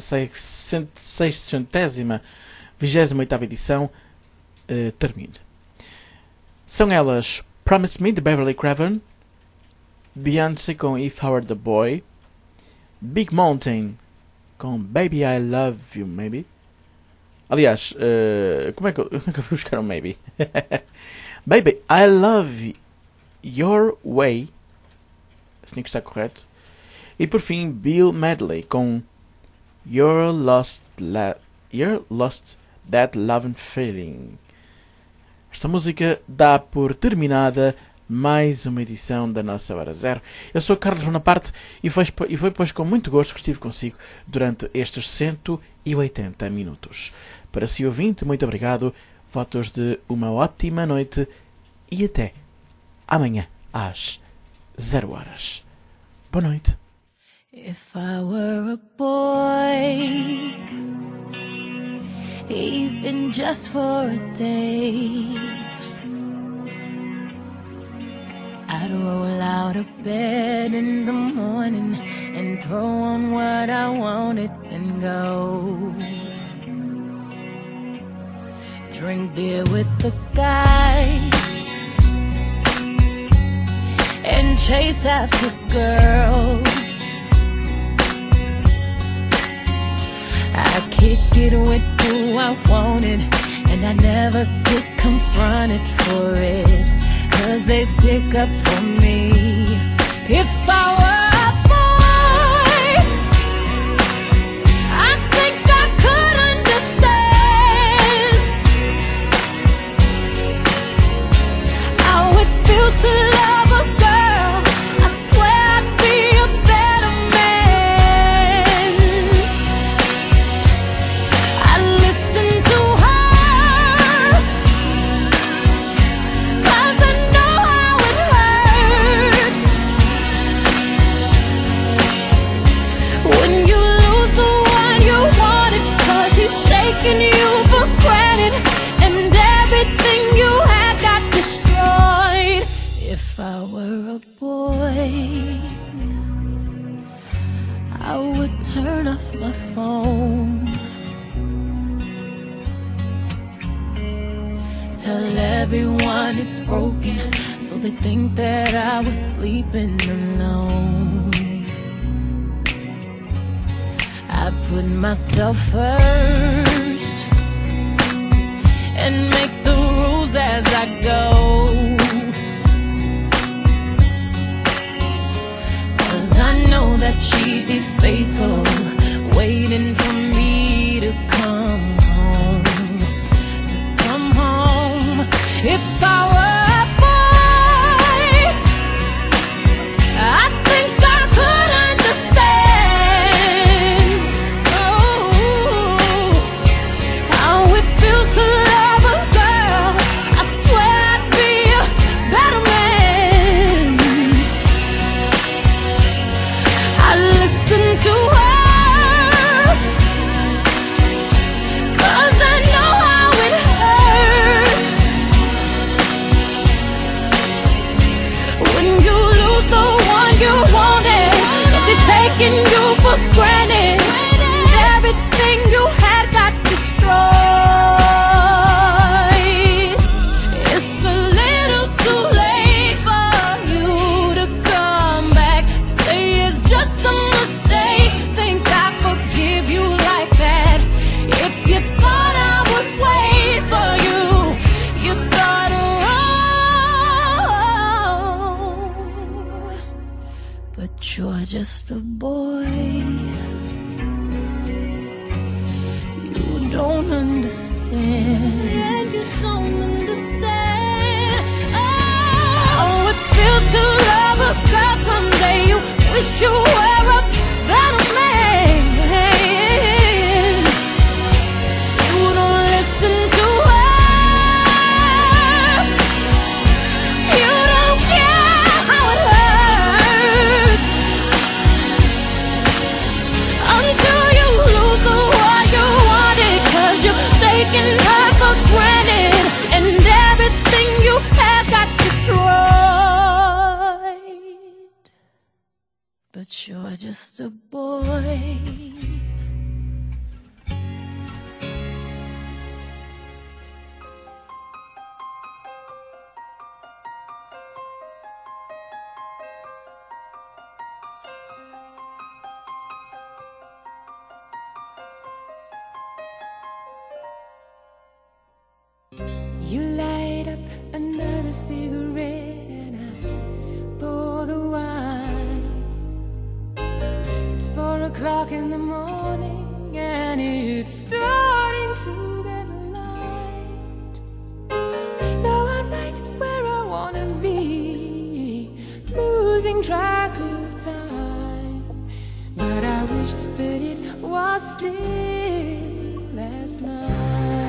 628ª edição termine. São elas Promise Me, de Beverly Craven, Beyoncé com If I Were The Boy, Big Mountain com Baby I Love You Maybe. Aliás, como é que eu fui buscar um maybe? Baby I Love Your Way, assim que está correto. E por fim, Bill Medley com You're Lost That Lovin' Feeling. Esta música dá por terminada mais uma edição da nossa Hora Zero. Eu sou Carlos Bonaparte e foi pois com muito gosto que estive consigo durante estes 180 minutos. Para si ouvinte, muito obrigado, votos de uma ótima noite e até amanhã às 0 horas. Boa noite. If I were a boy, even just for a day, I'd roll out of bed in the morning and throw on what I wanted and go. Drink beer with the guys and chase after girls. I kick it with who I wanted, and I never get confronted for it, 'cause they stick up for me. If I were a boy, I think I could understand how it feels to love a girl. I swear I'd be a better man. I listen to her, 'cause I know how it hurts when you lose the one you wanted, 'cause he's taking you for granted and everything you had got destroyed. If I were a boy, I would turn off my phone, tell everyone it's broken, so they think that I was sleeping alone. I put myself first and make the rules as I go, 'cause I know that she'd be faithful, waiting for me to come home, If I were a boy, I think I could understand how it feels to love a girl. I swear I'd be a better man. I listen to her, 'cause I know how it hurts when you lose the one you wanted. If it's taking you for granted, everything you had got destroyed. It's a little too late for you to come back, say it's just a mistake, think I forgive you like that. If you thought I would wait for you, you thought wrong. But you're just a boy, you don't understand. You don't understand how it feels to love a girl. Someday you wish you were a better man. You don't listen to her, you don't care how it hurts until you lose the one you wanted, 'cause you're taking her for granted and but you're just a boy. You light up another cigarette and I pour the wine. It's 4 o'clock in the morning and it's starting to get light. Now I'm right where I wanna be, losing track of time. But I wish that it was still last night.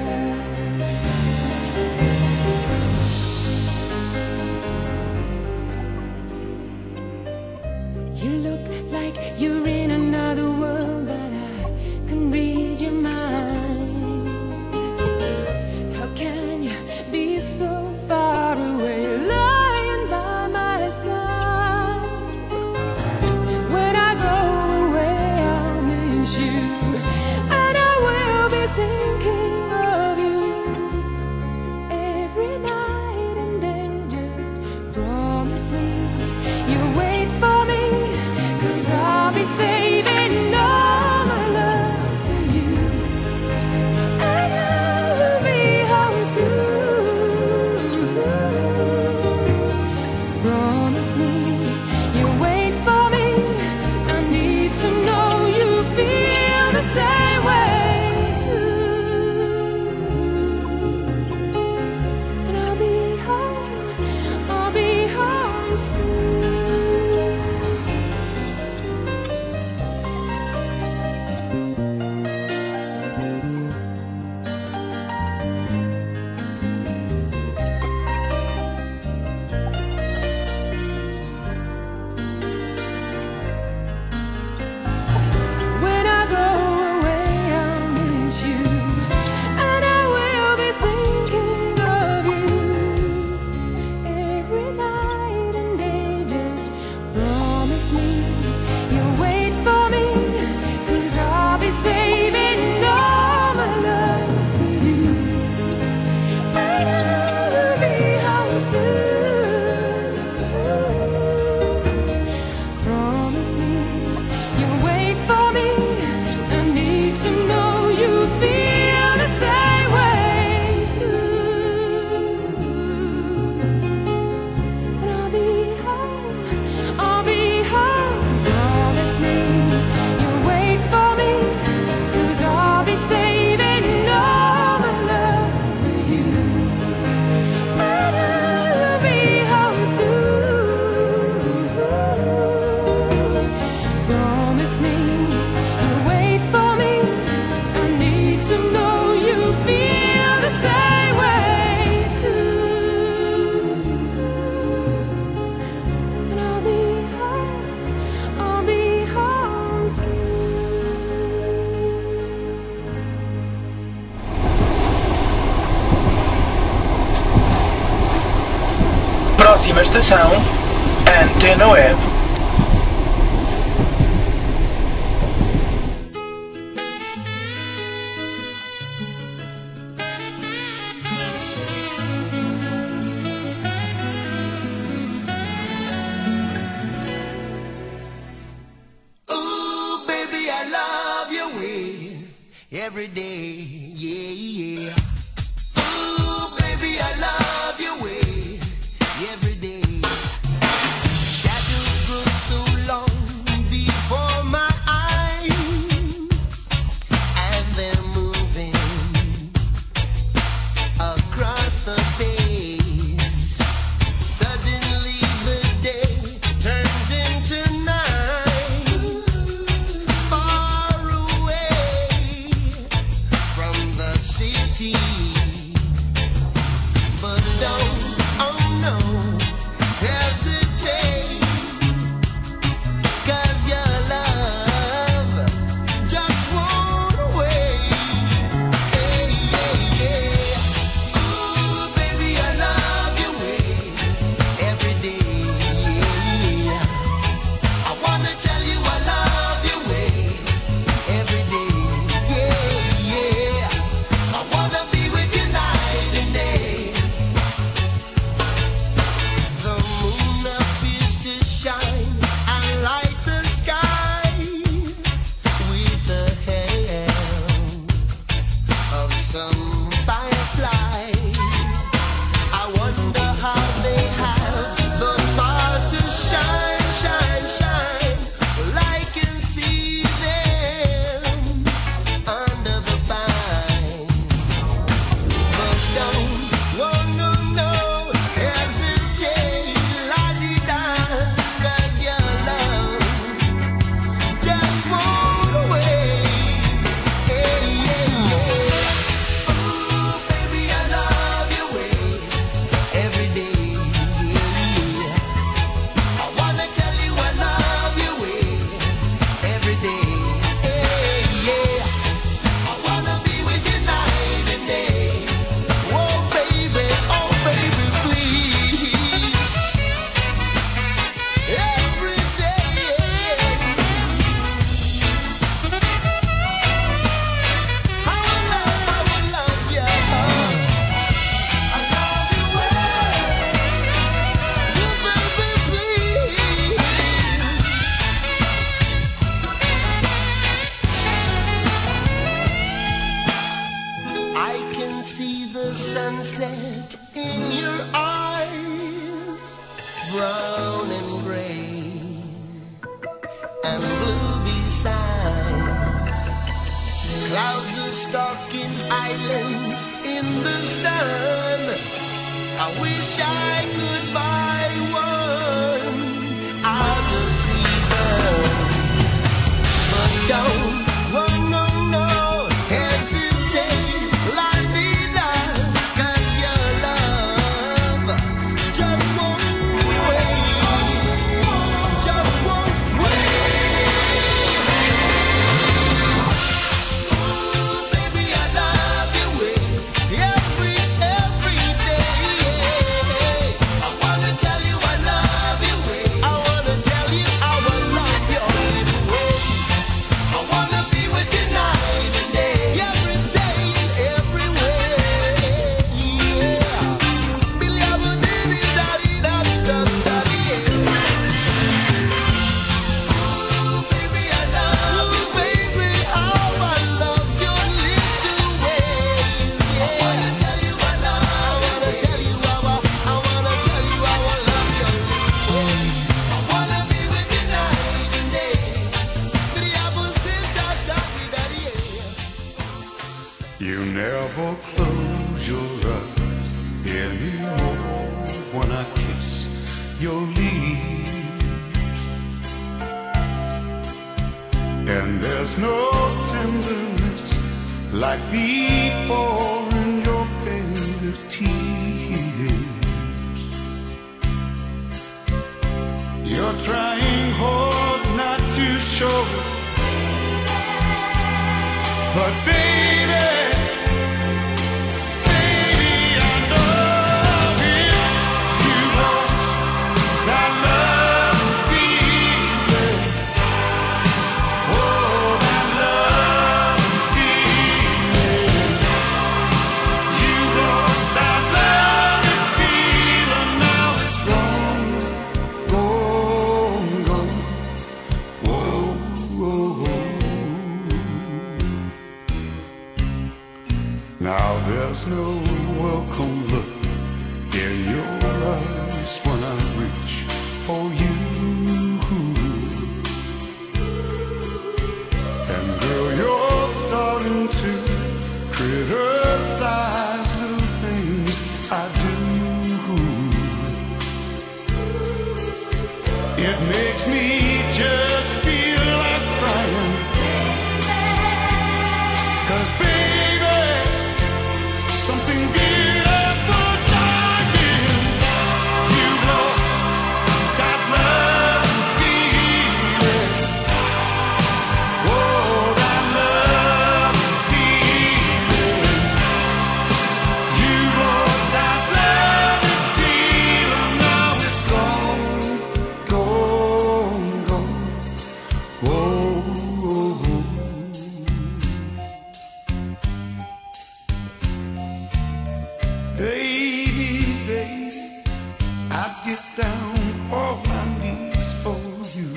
You look like you're in another world, but I can read your mind. How can you be so far away, lying by my side? When I go away, I'll miss you, and I will be thinking of you every night and day. Just promise me you'll wait for me, I'll be saving all my love for you, and I will be home soon. Promise me you'll wait for me. I need to know you feel the same way too. And I'll be home soon. Próxima estação, Antena Web. Ooh, baby, I love your way every day, yeah, yeah. Ooh, baby, I love your way every day. Shadows grow so long before my eyes, and they're moving across the face. Suddenly the day turns into night, far away from the city. But don't Clouds are stalking islands in the sun. I wish I could buy one out of season. But don't, no, hesitate, la vida, 'cause your love just won't wait, just won't wait. Ooh, baby, I love you every day. I wanna tell you I love you. I wanna tell you I will love you anyway. I wanna be with you night and day, every day, everywhere. Yeah. Billy, I will do this, daddy, that's the daddy. Ooh, baby, I love you, baby. How I love your little ways. Yeah. I wanna tell you I love. I wanna tell you I will. I wanna tell you I will love your little ways. I wanna be with you night and day. Billy, I will sit down, daddy, daddy. You never close your eyes anymore when I kiss your lips, and there's no tenderness like before in your fingertips. You're trying hard not to show it, but baby, I love you. You lost that love feeling. Oh, that love feeling. You lost that love feeling. Now it's gone, gone, gone. Whoa, whoa, whoa. Now there's no welcome look in your eyes when I reach for you. And girl, you're starting to criticize little things I do. It makes me just feel like crying. 'Cause baby, something beautiful died in. You lost that love feeling. Oh, that love feeling. You lost that love feeling. Now it's gone, gone, gone. Whoa, whoa, whoa. Baby, baby, I'd get down on my knees for you.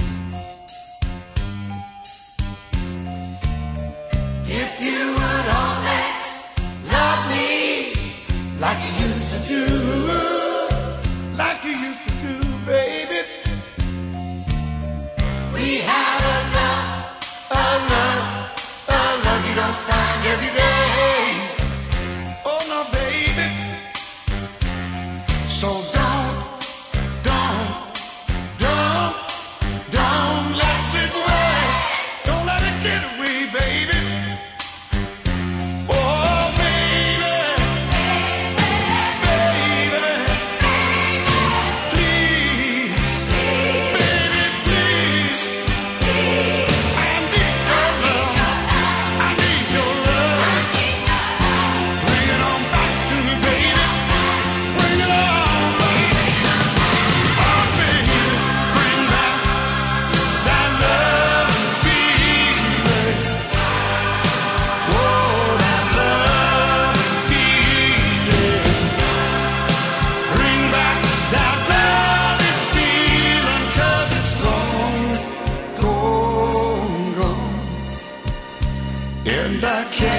If you would only love me like you used to do, Like you used to do, baby. we had a love you don't find every day. Oh no, baby. So don't let it away. Don't let it get away, baby. Oh, baby, baby, please, baby, please. I need your love. I need your love. Bring it on back to me, baby. Bring it on back. Oh, baby, bring back that love feeling. Oh, that love feeling. Bring back that love feeling, 'cause it's gone, gone, gone. And I can't